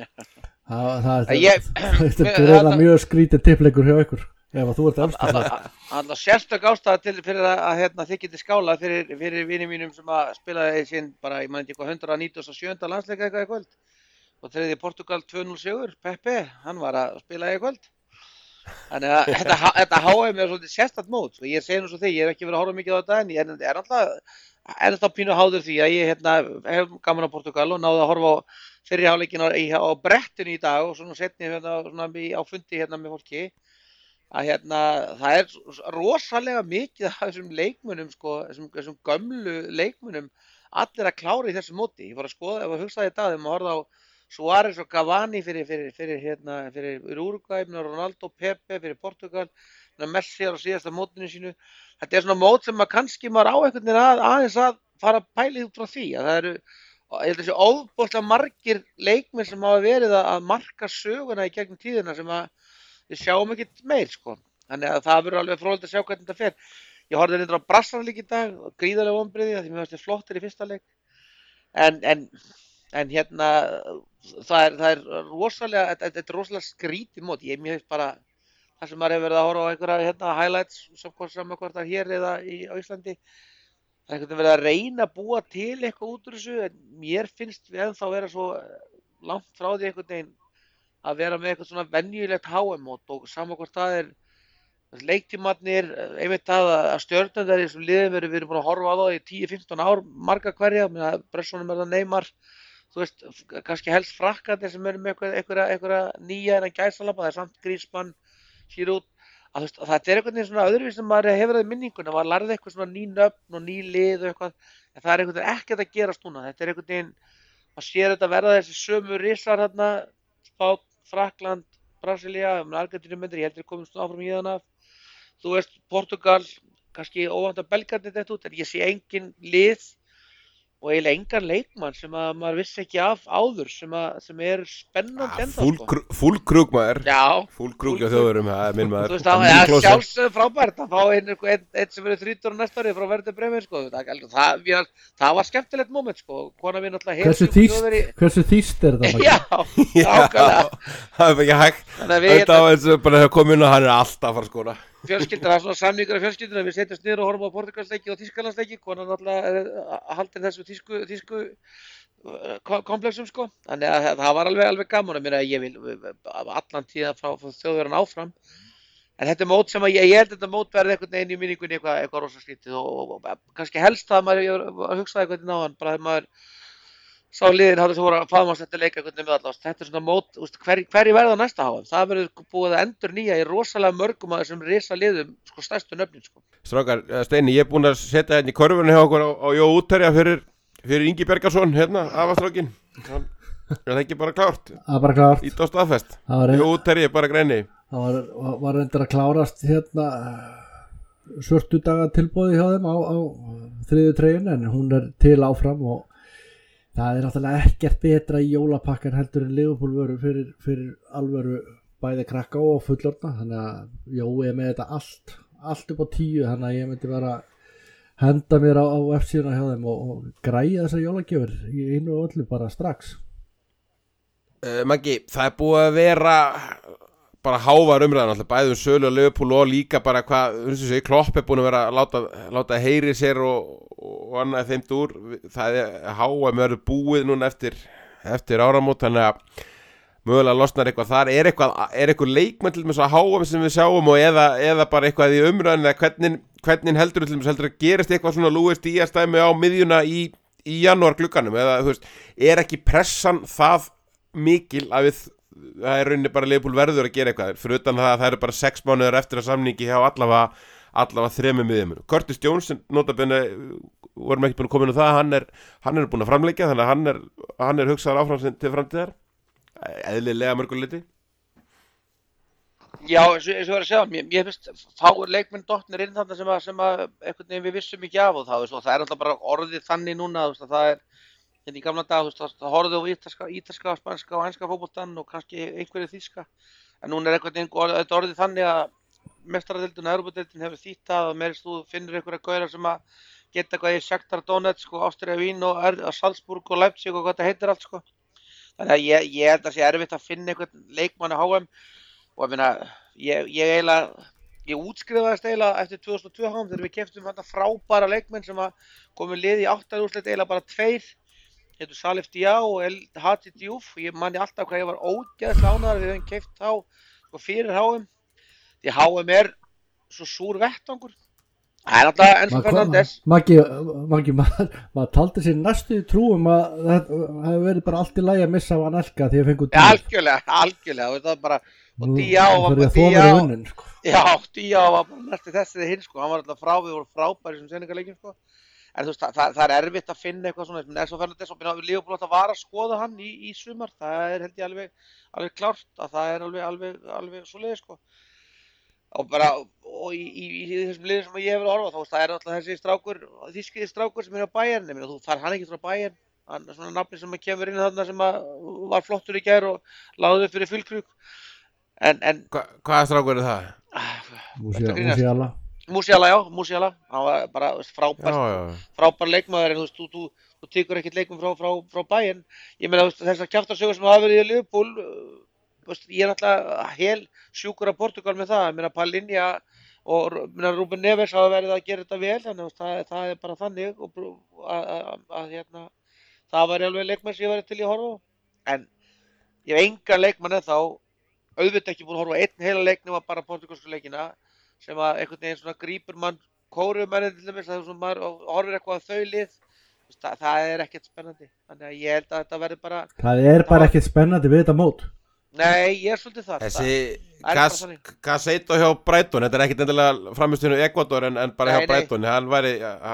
[SPEAKER 2] Þetta er mjög skrítið tippleikur hjá ykkur ef þú ert efstur.
[SPEAKER 3] Alltaf sérstök ástæða fyrir að þið getið skálað fyrir vinið mínum sem að spilaði sín bara, ég man ekki eitthvað 197. landsleika eitthvað í kvöld og þriði Portugal 2-0 sigur, Pepe, hann var að spila í kvöld. Þannig að þetta HM er svolítið sérstakt mót og ég segi nú svo því, ég hef ekki verið að horfa mikið á þetta en ég er alltaf pínu háður því að ég hef gaman á Portugal og náði að horfa á fyrri hálfleikinn á brettinu í dag og svona setni á fundi með fólki að það er rosalega mikið af þessum leikmunum sko, þessum gömlu leikmunum allir að klára í þessu móti. Ég var að skoða, ef að hugsa þetta þegar maður horfði á Suárez og Cavani fyrir Uruguay, Ronaldo, Pepe fyrir Portugal, Messi á síðasta mótinu sínu. Þetta er svona mót sem maður á einhvern veginn aðeins að fara að pæla út frá því að það eru, ég held að þessi ofboðslega margir leikmenn sem hafa verið að marka söguna í gegnum tíðina sem að við sjáum ekkert meir sko. Þannig að það verður alveg fróðlegt að sjá hvernig þetta fer. Ég horfði reyndar á Brassarleik í dag, gríðarlega vonbrigði því mér fannst þetta flottir í fyrsta leik. En það er rosalega, þetta er rosalega skrítið mót. Mér finnst bara það sem maður hefur verið að horfa á einhverja highlights saman hvort það hér eða á Íslandi. Það er einhvern veginn verið að reyna að búa til eitthvað út úr þessu en mér finnst við ennþá vera svo langt frá því einhvern veginn að vera með eitthvað svona venjulegt HM-mót og sama hvort það er leiktímarnir, einmitt það að stjörnundar í þessum liðum við erum búin að horfa á það í 10-15 ár marga hverja, Bressonum er það Neymar, þú veist, kannski helst Frakkarnir sem eru með einhverja nýja en gæsalappa, það er samt Griezmann, Giroud, að þetta einhvern veginn svona öðruvís sem maður hefur það í minningunni, maður lærði eitthvað svona ný nöfn og ný lið og eitthvað, en það einhvern veginn ekkert að gerast núna, þetta einhvern veginn, maður sér þetta verða þessi sömu risar þarna, Spánn, Frakkland, Brasilía, Argentínu myndir, ég heldur komist áfram í þann af, þú veist, Portugal, kannski óvænt að Belgarnir þetta út, en ég sé engin lið og eiginlega engan leikmann sem að maður vissi ekki af áður sem er spennandi ennþá sko.
[SPEAKER 1] Full krúk maður.
[SPEAKER 3] Já.
[SPEAKER 1] Full krúk á þjóðurum, það minn maður.
[SPEAKER 3] Þú veist, það er sjálfsögðu frábært að fá einn sem verður 30 næsta ári frá Werder Bremen sko. Það var skemmtilegt moment sko. Kona við náttúrulega
[SPEAKER 2] Hversu þýst þetta?
[SPEAKER 3] Já, ákvæmlega.
[SPEAKER 1] Það er ekki hægt. Þetta var eins og bara að koma inn og hann alltaf að fara skóla.
[SPEAKER 3] Fjölskyldur, það er svona samningur af fjölskylduna, við setjumst niður og horfum á Portugalsleiki og Þýskalandsleiki, konan náttúrulega haldin þessu þýsku komplexum sko, þannig að það var alveg gaman að mér að ég vil allan tíða frá þjóðverðan áfram, en þetta er mót sem að ég held þetta mót verði einhvern veginn í minningunni eitthvað rosa skrítið og kannski helst það maður hugsaði eitthvað náðan, bara þegar maður sá liðin hátu sem voru að faðmast þetta leika einhvern veginn með allast. Þetta er svona mót, hverju verða á næsta HM? Það verður búið að endurnýja í rosalega mörgum af þessum risa liðum, sko stærstu nöfnin sko.
[SPEAKER 1] Strákar, Steini, ég er búinn að setja hérna í körfunni hjá okkur á Jó Útherja fyrir Ingi Bergarsson, hérna, afastrákin. Er það ekki bara klárt?
[SPEAKER 2] Það er bara klárt.
[SPEAKER 1] Ít á staðfest. Jó Útherja, bara greini.
[SPEAKER 2] Það var reyndar að klárast hérna svörtu daga tilboði hjá þeim á þriðju treyjunni, en hún er til áfram og það er náttúrulega ekkert betra í jólapakkan heldur en Liverpool vöru fyrir alvöru bæði krakka og fullorðna, þannig að Jói er með þetta allt upp á 10, þannig að ég myndi bara henda mér á F-síðuna hjá þeim og græja þessar jólagjöfur í einu og öllu bara strax.
[SPEAKER 1] Maggi, það er búið að vera bara hávar umræðan alltaf, bæði sölu og Liverpool og líka bara hvað, Klopp er búin að vera að láta heyri sér og annað þeimt úr, það er HM verður búið núna eftir áramót, þannig að mögulega losnar eitthvað þar, er eitthvað leikmenn til þess að HM sem við sjáum og eða bara eitthvað í umræðan, eða hvernig heldur að gerist eitthvað svona Luis Díaz dæmi á miðjuna í janúar glugganum, eða þú veist, er ekki pressan það mikil að það er rauninni bara Liverpool verður að gera eitthvað, fyrir utan það eru bara 6 mánuðir eftir að samningi hjá allavega 3 miðjum. Curtis Jones, notabenni, vorum ekki búin að koma inn á það, hann er búin að framleikja, þannig að hann er hugsaður áfram til framtíðar, eðlilega mörgur liti.
[SPEAKER 3] Já, eins og ég var að segja, ég finnst fáir leikmenn dottnir inn þarna sem að einhvern veginn við vissum ekki af og það er alltaf bara orðið þannig núna, það er í gamla dag, það horfðu á ítalska, spanska og enska fótboltann og kannski einhverju þýska, en núna er einhvern veginn orðið þannig að meistaradeildin og Evrópudeildin hefur þýtt það og meirist þú finnur einhverja gauðra sem að geta eitthvað í Shakhtar Donetsk og Austria Vín og Salzburg og Leipzig og hvað þetta heitir allt sko. Þannig að ég held að það sé erfitt að finna einhvern leikmann á HM og ég útskrifaðist eiginlega eftir 2002 HM þegar við keyptum þetta frábæra leikmenn sem að komið lið í 8. úrslit eiginlega bara 2. Heitur Salif Dia og El Hadji Diouf, ég manni alltaf hvað ég var ógeðslega ánægður við höfum keypt þá sko fyrir HM, því HM er svo súr vettvangur. Það er alltaf Enzo Fernandes.
[SPEAKER 2] Maggi, maður taldi sér næstu trúum að það hefur verið bara allt í lagi að missa af Anelka því að fengu
[SPEAKER 3] Dia. Algjörlega, það var bara, og Dia var bara næstu þessið hinn sko, hann var alltaf við vorum frábæri sem sendingarleikin sko. En þú veist, það er erfitt að finna eitthvað svona, Enzo Fernandes og Liverpool átt að vara að skoða hann í sumar, það er held ég alveg klárt að það er alveg svoleiðis sko. Og í þessum liðum sem ég hefur að horfa, það er alltaf þessi strákur, þýski strákur sem er á Bayern, þú fær hann ekki frá Bayern, hann er svona nafni sem kemur inn þarna sem var flottur í gær og lagði upp fyrir Füllkrug.
[SPEAKER 1] Hvaða strákur er það?
[SPEAKER 3] Musiala, hann var bara frábær leikmaður en þú tekur ekkert leikmenn frá Bayern. Ég meina þessar kjaftarsögur sem hafa verið í Liverpool, ég er náttúrulega hel sjúkur af Portugal með það. Ég meina Palhinha og Ruben Neves hafa verið að gera þetta vel, þannig að það er bara þannig að það var alveg leikmenn sem ég verið til í að horfa á. En ég hef engan leikmann þá, auðvitað ekki búin að horfa á einn heila leik nema bara portugalsku leikina, sem að einhvern veginn svona grípur mann kórumennin til dæmis, það er svona maður horfir eitthvað að þau lið, það er ekkert spennandi, þannig að ég held að þetta verður bara...
[SPEAKER 2] Það er bara ekkert spennandi við þetta mót.
[SPEAKER 3] Nei, ég er svolítið þar. Það er bara þannig.
[SPEAKER 1] Cassetto hjá Brighton, þetta er ekkit endilega framistunum Ekvador en bara hjá
[SPEAKER 3] Nei.
[SPEAKER 1] Brighton, hann væri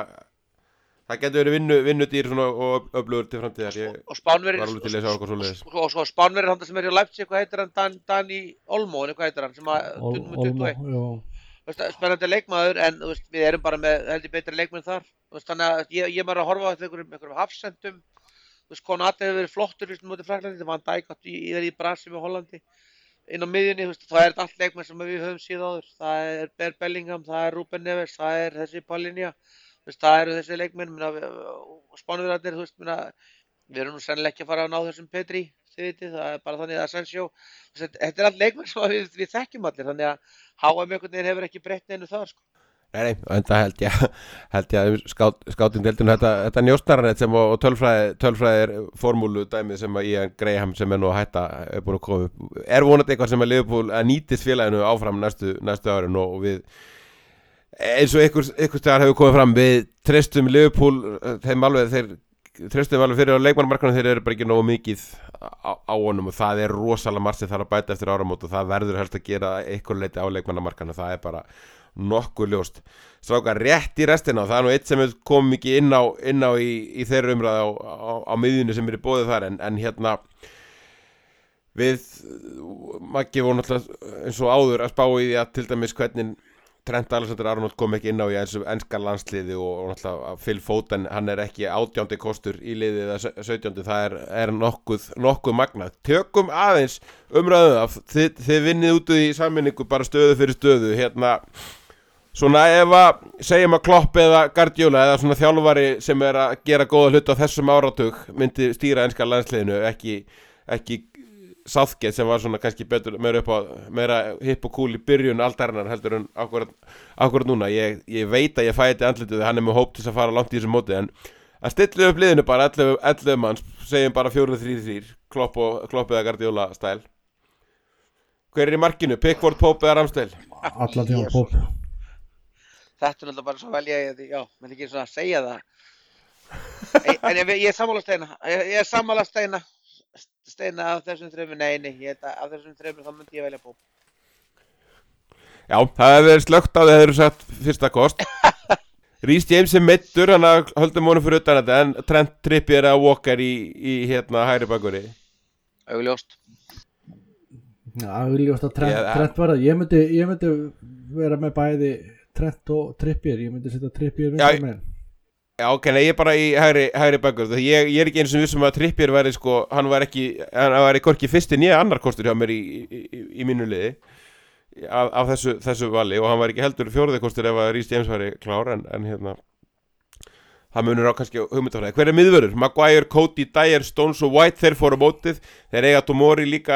[SPEAKER 1] það getur verið vinnudýr svona og öflugur til framtíðar.
[SPEAKER 3] Og Spánverjinn
[SPEAKER 1] var alveg til að sjá eitthvað svoleiðis.
[SPEAKER 3] og svo Spánverjinn hann sem er hjá Leipzig, hvað heitir hann, Dani Olmo, hvað heitir hann, sem að
[SPEAKER 2] Olmo,
[SPEAKER 3] 21.
[SPEAKER 2] já.
[SPEAKER 3] Spennandi leikmaður, en þú veist, við erum bara með heldur betri leikmenn þar. Þú veist, þannig að ég maður að horfa á einhverjum hafsendum. Þú veist, Konate hefur verið flottur fyrst móti Fraklandi, það var hann Dijk í Brasilíu og Hollandi. Inn á miðjunni, þú veist, það er allt leikmenn sem við höfum síð áður. Það er Per Bellingham, það er Ruben Neves, það er þessi Paulinho. Þú veist, það eru þessi leikmenn, Spánverjarnir, þú veist, við erum nú sennilega ekki að fara að ná þessum Pedri, þið vitið, það er bara þannig að Asensio, þetta er allt leikmenn sem við þekkjum allir, þannig að HM einhvern veginn hefur ekki breytt neinu það, sko.
[SPEAKER 1] Nei, en það held ég að skátum deildinu þetta njósnarannett sem og tölfræðir formúlu dæmið sem að Ian Graham sem er nú að hætta er búin að koma upp. Er vonandi eitthvað sem að Liverpool að nýtist félaginu áfram næstu árin og við eins og ykkur stegar hefur komið fram við treystum Liverpool þeir treystum alveg fyrir á leikmannamarkanum, þeir eru bara ekki nógu mikið á honum og það er rosalega margt sem þarf að bæta eftir áramót og það verður helst að gera eitthvað leiti á leikmannamarkanum, það er bara nokkuð ljóst. Strákar, rétt í restina, það er nú eitt sem við komum ekki inn á í þeirra umræðu á miðjunni sem er í boði þar en hérna við Maggi voru náttúrulega eins og áður að spá í því að til dæmis hvernig Trent Alexander-Arnold kom ekki inn á í enska landsliði og náttúrulega Phil Foden, hann er ekki 18. kostur í liði eða 17. Það er nokkuð magnað. Tökum aðeins umræðu af, þið vinnið út í sammenningu bara stöðu fyrir stöðu, hérna, svona ef að segjum að Klopp eða Guardiola eða svona þjálfari sem er að gera góða hluti á þessum áratug myndi stýra enska landsliðinu, ekki Southgate sem var svona kannski betur meira hipp og cool í byrjun aldarinnar heldur en akkurat núna. Ég veit að ég fæ þetta andlitið, hann er með hóp til að fara langt í þessu móti en að stilla upp liðinu bara 11 manns, segjum bara 4-3-3 Klopp eða Guardiola stæl. Hver er í markinu? Pickford, Pope eða Ramsdale?
[SPEAKER 2] Allan tíma Pope.
[SPEAKER 3] Þetta er náttúrulega bara svo velja, já, menn ekki svona að segja það. En ég er sammála Steina af þessum þreymur, nei, ég held að af þessum þreymur þá myndi ég velja Pope.
[SPEAKER 1] Já, það hefur verið slögt á því að þeir eru sagt fyrsta kost. Reece James er meiddur, hann að höldum honum fyrir utan þetta en Trent Trippier eða Walker í hérna hægri bakvörði.
[SPEAKER 3] Augljóst.
[SPEAKER 2] Já, augljóst að Trent var það. Ég myndi vera með bæði Trent og Trippier, ég myndi setja Trippier vinstri megin.
[SPEAKER 1] Já, ok, nei, ég er bara í hægri bakvörð. Ég er ekki eins og vissum að Trippier væri sko, hann væri hvorki fyrsti nýja annar kostur hjá mér í mínu liði af þessu vali og hann væri ekki heldur fjórði kostur ef að Reece James væri klár en hérna það munur á kannski hugmyndafræði. Hver er miðvörður? Maguire, Cody, Dyer, Stones og White, þeir fóru mótið. Þeir eiga Tomori líka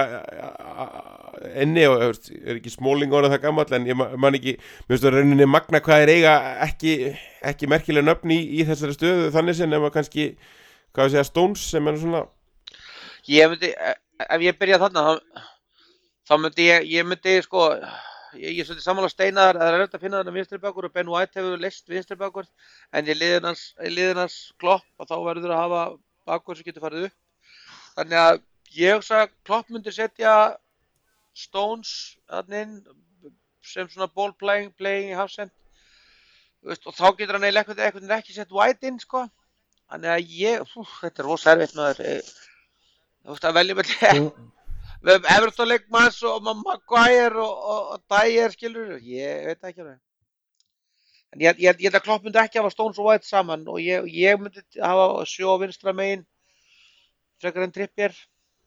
[SPEAKER 1] inni og er ekki Smalling orðið það gamall en ég man ekki, mér finnst það rauninni magna hvað þeir eiga ekki merkilega nöfn í þessari stöðu þannig sem nema kannski, hvað við segja, Stones sem er svona.
[SPEAKER 3] Ég myndi, ef ég byrja þarna þá myndi ég myndi sko ég svolítið sammála Steinar að það er að finna þarna vinstri bakur og Ben White hefur list vinstri bakur en í liðinans Klopp og þá verður að hafa bakur sem getur farið upp. Þannig að ég hugsa að Klopp myndi setja Stones inn sem svona ball playing í hafsend og þá getur hann eiginlega eitthvað ekki sett White inn sko. Þannig að þetta er rosa erfitt maður. Þú veist að velja með við hefum Everton leikmanns og Maguire og Dyer skilur, ég veit ekki alveg. En ég held að Klopp myndi ekki hafa Stones og White saman og ég myndi hafa sjó vinstra megin frekar en Trippier.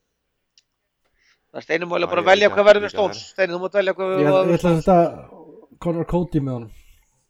[SPEAKER 3] Það Steini múilega bara velja hvað verður með Stones. Steini, þú mátt velja hvað
[SPEAKER 2] verður með Stones. Ég ætla að setja Conor Cody með honum.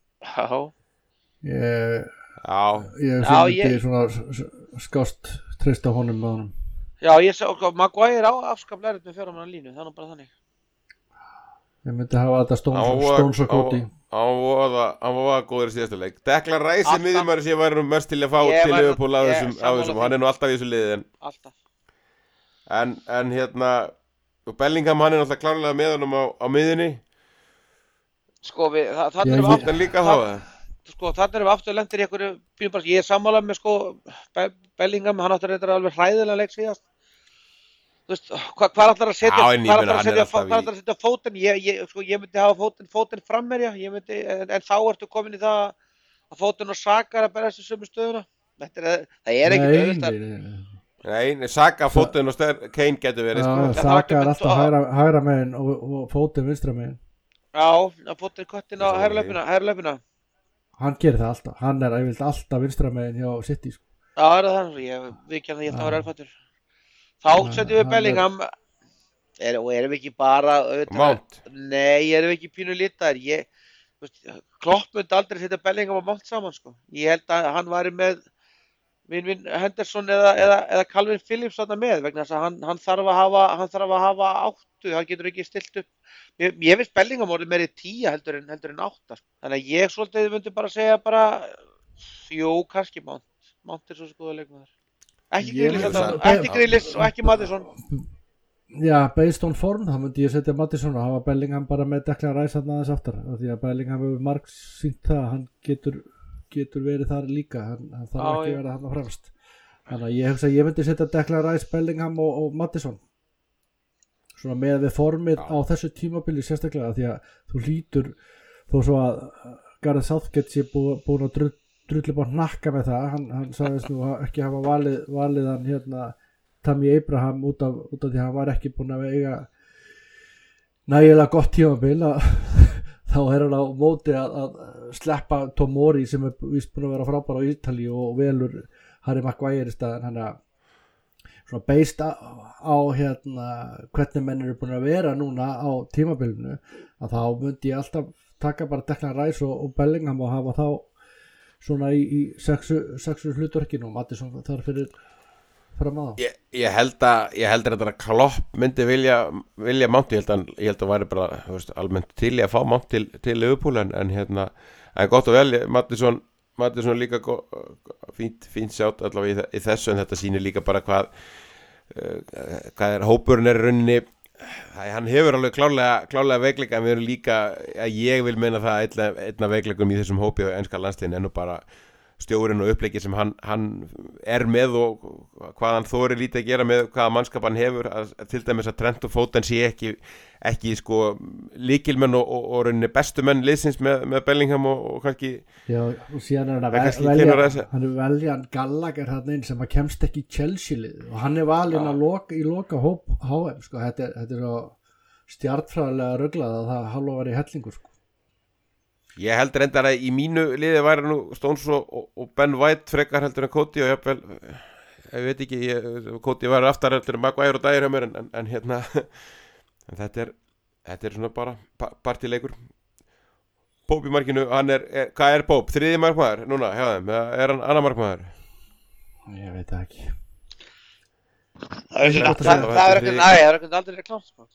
[SPEAKER 2] Ég myndi svona skást treysta honum með honum.
[SPEAKER 3] Já, ég sé okkur, Maguire á afskaplega erfitt með 4 manna línu, það er nú bara þannig.
[SPEAKER 2] Ég myndi hafa þetta Stones og Cody.
[SPEAKER 1] Hann var góður í síðasta leik. Declan Rice er miðjumæri sem ég væri mest til að fá til Liverpool af þessum, hann er nú alltaf í þessu liði
[SPEAKER 3] Alltaf.
[SPEAKER 1] En hérna, Bellingham hann er náttúrulega klárlega með honum á miðjunni.
[SPEAKER 3] Sko, þannig erum við
[SPEAKER 1] en líka hafa það.
[SPEAKER 3] Sko, þannig erum við aftur lendir í einhverju bílum, ég er sammála með sko Bellingham, hann átti reyndar alveg hræðilega leik síðast. þú veist, hvað ætlar að setja,
[SPEAKER 1] Já, en ég meina, hann er alltaf
[SPEAKER 3] hvað ætlar að setja fótinn, ég myndi hafa fótinn frammerja, en þá ertu komin í það að fótinn og Saka er að berjast í sömu stöðuna, það er ekkert auðvitað.
[SPEAKER 1] Nei, Saka, fótinn og Kane getur verið, sko.
[SPEAKER 2] Saka er alltaf hægra megin og fótinn vinstra megin.
[SPEAKER 3] Já, fótinn köttin á hægra löpina. Hann
[SPEAKER 2] gerir það alltaf, hann er alltaf vinstra megin hjá City, sko.
[SPEAKER 3] Já, það er það, ég ætla að vera erfættur. Þá setjum við Bellingham, og erum við ekki bara,
[SPEAKER 1] Mount.
[SPEAKER 3] Nei, erum við ekki pínu litaðir, Klopp myndi aldrei setja Bellingham og Mount saman, sko. Ég held að hann væri með Vin Henderson eða Calvin Phillips þarna með, vegna þess að hann þarf að hafa 8, hann getur ekki stilt upp. Ég finnst Bellingham orðið meiri 10 heldur en 8. Þannig að ég svolítið myndi bara segja jú, kannski Mount. Mount er svo skoða leikmaður. Ekki Grealish og ekki Maddison.
[SPEAKER 2] Já, based on form, þá myndi ég setja Maddison og hafa Bellingham bara með Declan Rice aðeins aftar, því að Bellingham hefur margsýnt það að hann getur verið þar líka, hann þarf ekki verið þarna fremst. Þannig að ég hugsa að ég myndi setja Declan Rice, Bellingham og Maddison. Svona með við formið á þessu tímabili sérstaklega, því að þú hlýtur, þó svo að Gareth Southgate sé búin að drullu búin að hnakka með það, hann sagðist nú ekki hafa valið hann Tammy Abraham út af því að hann var ekki búin að eiga nægilega gott tímabil þá er hann á móti að sleppa Tomori sem er víst búin að vera frábær á Ítali og velur Harry Maguire í staðinn, hann svona based á hvernig menn eru búin að vera núna á tímabilinu, að þá myndi ég alltaf taka bara Declan Rice og Bellingham og hafa þá svona í sexu hlutverkinu og Maddison þar fyrir fram á það.
[SPEAKER 1] Ég held að Klopp myndi vilja Mount, ég held að væri bara almennt til í að fá Mount til Liverpool en gott og vel, Maddison líka fínt sjátt allavega í þessu, en þetta sýnir líka bara hvað er hópurinn er í rauninni, hann hefur alveg klárlega veikleika, en við erum líka, ég vil meina það einn af veikleikum í þessum hópi á enska landsliðinu ennú bara stjórinn og uppleikið sem hann er með og hvað hann þorir lítið að gera með hvaða mannskap hann hefur, til dæmis að Trent og Foden sé ekki sko lykilmenn og rauninni bestu menn liðsins með Bellingham og kannski
[SPEAKER 2] og síðan er hann velja Gallagher hann einn sem að kemst ekki í Chelsea lið og hann er valinn í loka hóp HM, sko, þetta er svo stjartfræðilega ruglað að það hálfa var í hellingur, sko.
[SPEAKER 1] Ég held reyndar að í mínu liði væri nú Stones og Ben White frekar heldur en Cody og ég veit ekki, Cody væri aftar heldur en Maguire og Dyer hjá mér en þetta er svona bara partileikur. Pope í markinu, hvað er Pope? 3. markmaður núna hjá þeim, er hann annar markmaður?
[SPEAKER 2] Ég veit það ekki.
[SPEAKER 3] Það er ekkert aldrei klárt, sko.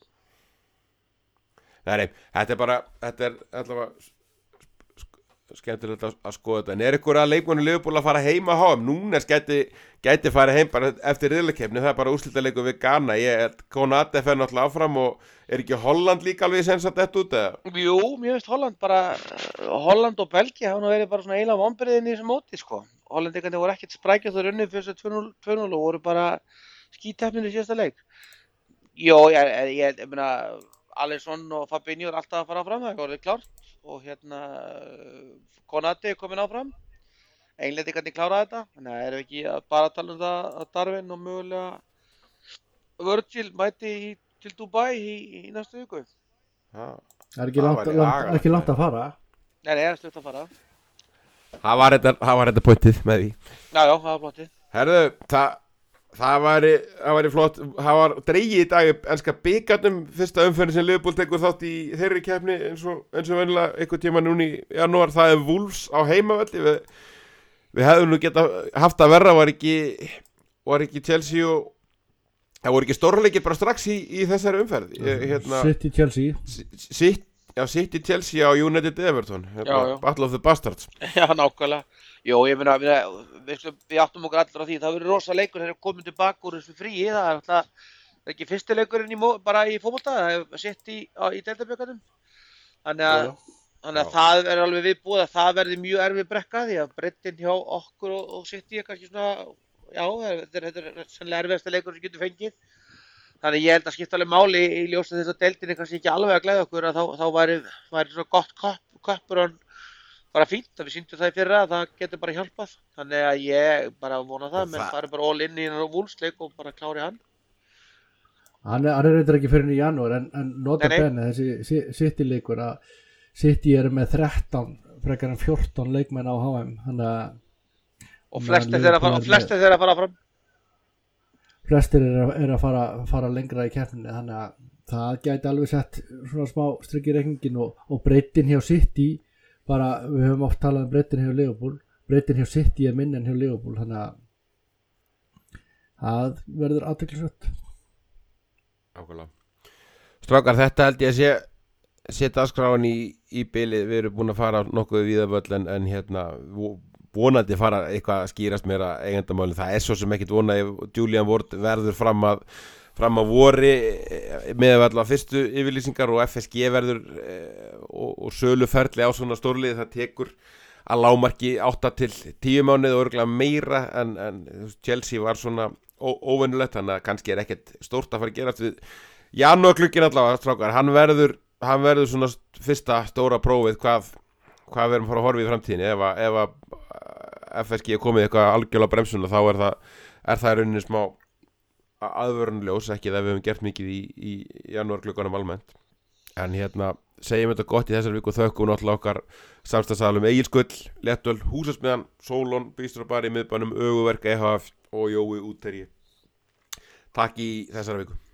[SPEAKER 1] Nei, þetta er allavega skemmtilegt að skoða þetta, en er ykkur að leikmannu Liverpool að fara heim að HM? Núnes gæti fara heim bara eftir riðlakeppni, það er bara úrslitaleikur við Ghana, Konate fer náttúrulega áfram og er ekki Holland líka alveg sens að þetta út eða?
[SPEAKER 3] Jú, mér finnst Holland og Belgia hafa nú verið bara svona eiginlega vonbrigðin í þessu móti, sko. Hollendingarnir voru ekkert sprækjast og runnið fyrir þessu 2-0 og voru bara skítefnir í síðasta leik. Jó, ég meina Alisson og Fabinho er alltaf að fara áfram, það er orðið klárt og Konate er komin áfram, Englendingarnir kláraði þetta, þannig að erum við ekki bara að tala um það að Darwin og mögulega Virgil mæti til Dubai í næstu viku.
[SPEAKER 2] Það er ekki langt að fara.
[SPEAKER 3] Nei, það er slutt að fara.
[SPEAKER 1] Það var þetta pointið með því.
[SPEAKER 3] Já, það var plottið.
[SPEAKER 1] Herðu, það væri flott, það var dregið í dag enska bikarnum, fyrsta umferðin sem Liverpool tekur þátt í þeirri keppni eins og venjulega einhvern tíma núna í janúar, það er Wolves á heimavelli, við hefðum nú geta haft að verra, var ekki Chelsea og það voru ekki stórleikir bara strax í þessari umferð.
[SPEAKER 2] City Chelsea.
[SPEAKER 1] City Chelsea á United Everton, Battle of the Bastards.
[SPEAKER 3] Já, nákvæmlega. Jó, ég meina, við áttum okkur allir á því, það verður rosa leikur þegar við komum tilbaka úr þessu fríi, það er alltaf, ekki fyrsti leikurinn bara í fótbolta, það er sett í deildabjökanum. Þannig að það er alveg viðbúið að það verði mjög erfið brekka því að breiddin hjá okkur og City er kannski svona, já, þetta er sennilega erfiðasta leikur sem getur fengið. þannig ég held að skipta alveg máli í ljósi þess að deildinni kannski ekki alveg að gleða okkur að þá væri svona gott köppur bara fínt að við sýndum það í fyrra að það getur bara hjálpað. Þannig að ég bara vona það, menn fari bara all in í hennar Wolves-leik og bara klári hann.
[SPEAKER 2] Hann er reyndar ekki fyrir í janúar en nota benni þessi City-leikur að City eru með 13 frekar en 14 leikmenn á HM
[SPEAKER 3] og flestir þeirra fara fram.
[SPEAKER 2] Flestir eru að fara lengra í keppninni, þannig að það gæti alveg sett svona smá strik í reikningin og breiddin hjá City bara, við höfum oft talað um breiddin hjá Liverpool, breiddin hjá City er minni en hjá Liverpool, þannig að það verður athyglisvert.
[SPEAKER 1] Ákveðlega. Strákar, þetta held ég að sé dagskráin í bilið. Við erum búin að fara nokkuð víða völl en vonandi fara eitthvað að skýrast meira eigendamálin. Það svo sem ekkit vonað ef Julian Ward verður fram að vori með alla fyrstu yfirlýsingar og FSG verður og söluferli á svona stórlið. Það tekur að lágmarki 8 til 10 mánuði og örugglega meira en Chelsea var svona óvenjulegt, þannig að kannski er ekkert stórt að fara að gerast við janúarglugginn allavega, strákar. Hann verður svona fyrsta stóra prófið hvað við erum að fara að horfa í framtíðinni. Ef að FSG er komið eitthvað algjörlega á bremsuna þá er það í rauninni smá aðvörunljós, ekki það við höfum gert mikið í janúarglugganum almennt. En segjum þetta gott í þessari viku, þökkum náttúrulega okkar samstagsalum Egilskull, Léttöl, Húsasmiðan, Sólon, Bístrabari, Miðbænum, Öguverk, EHF og Jói Útherji. Takk í þessari viku.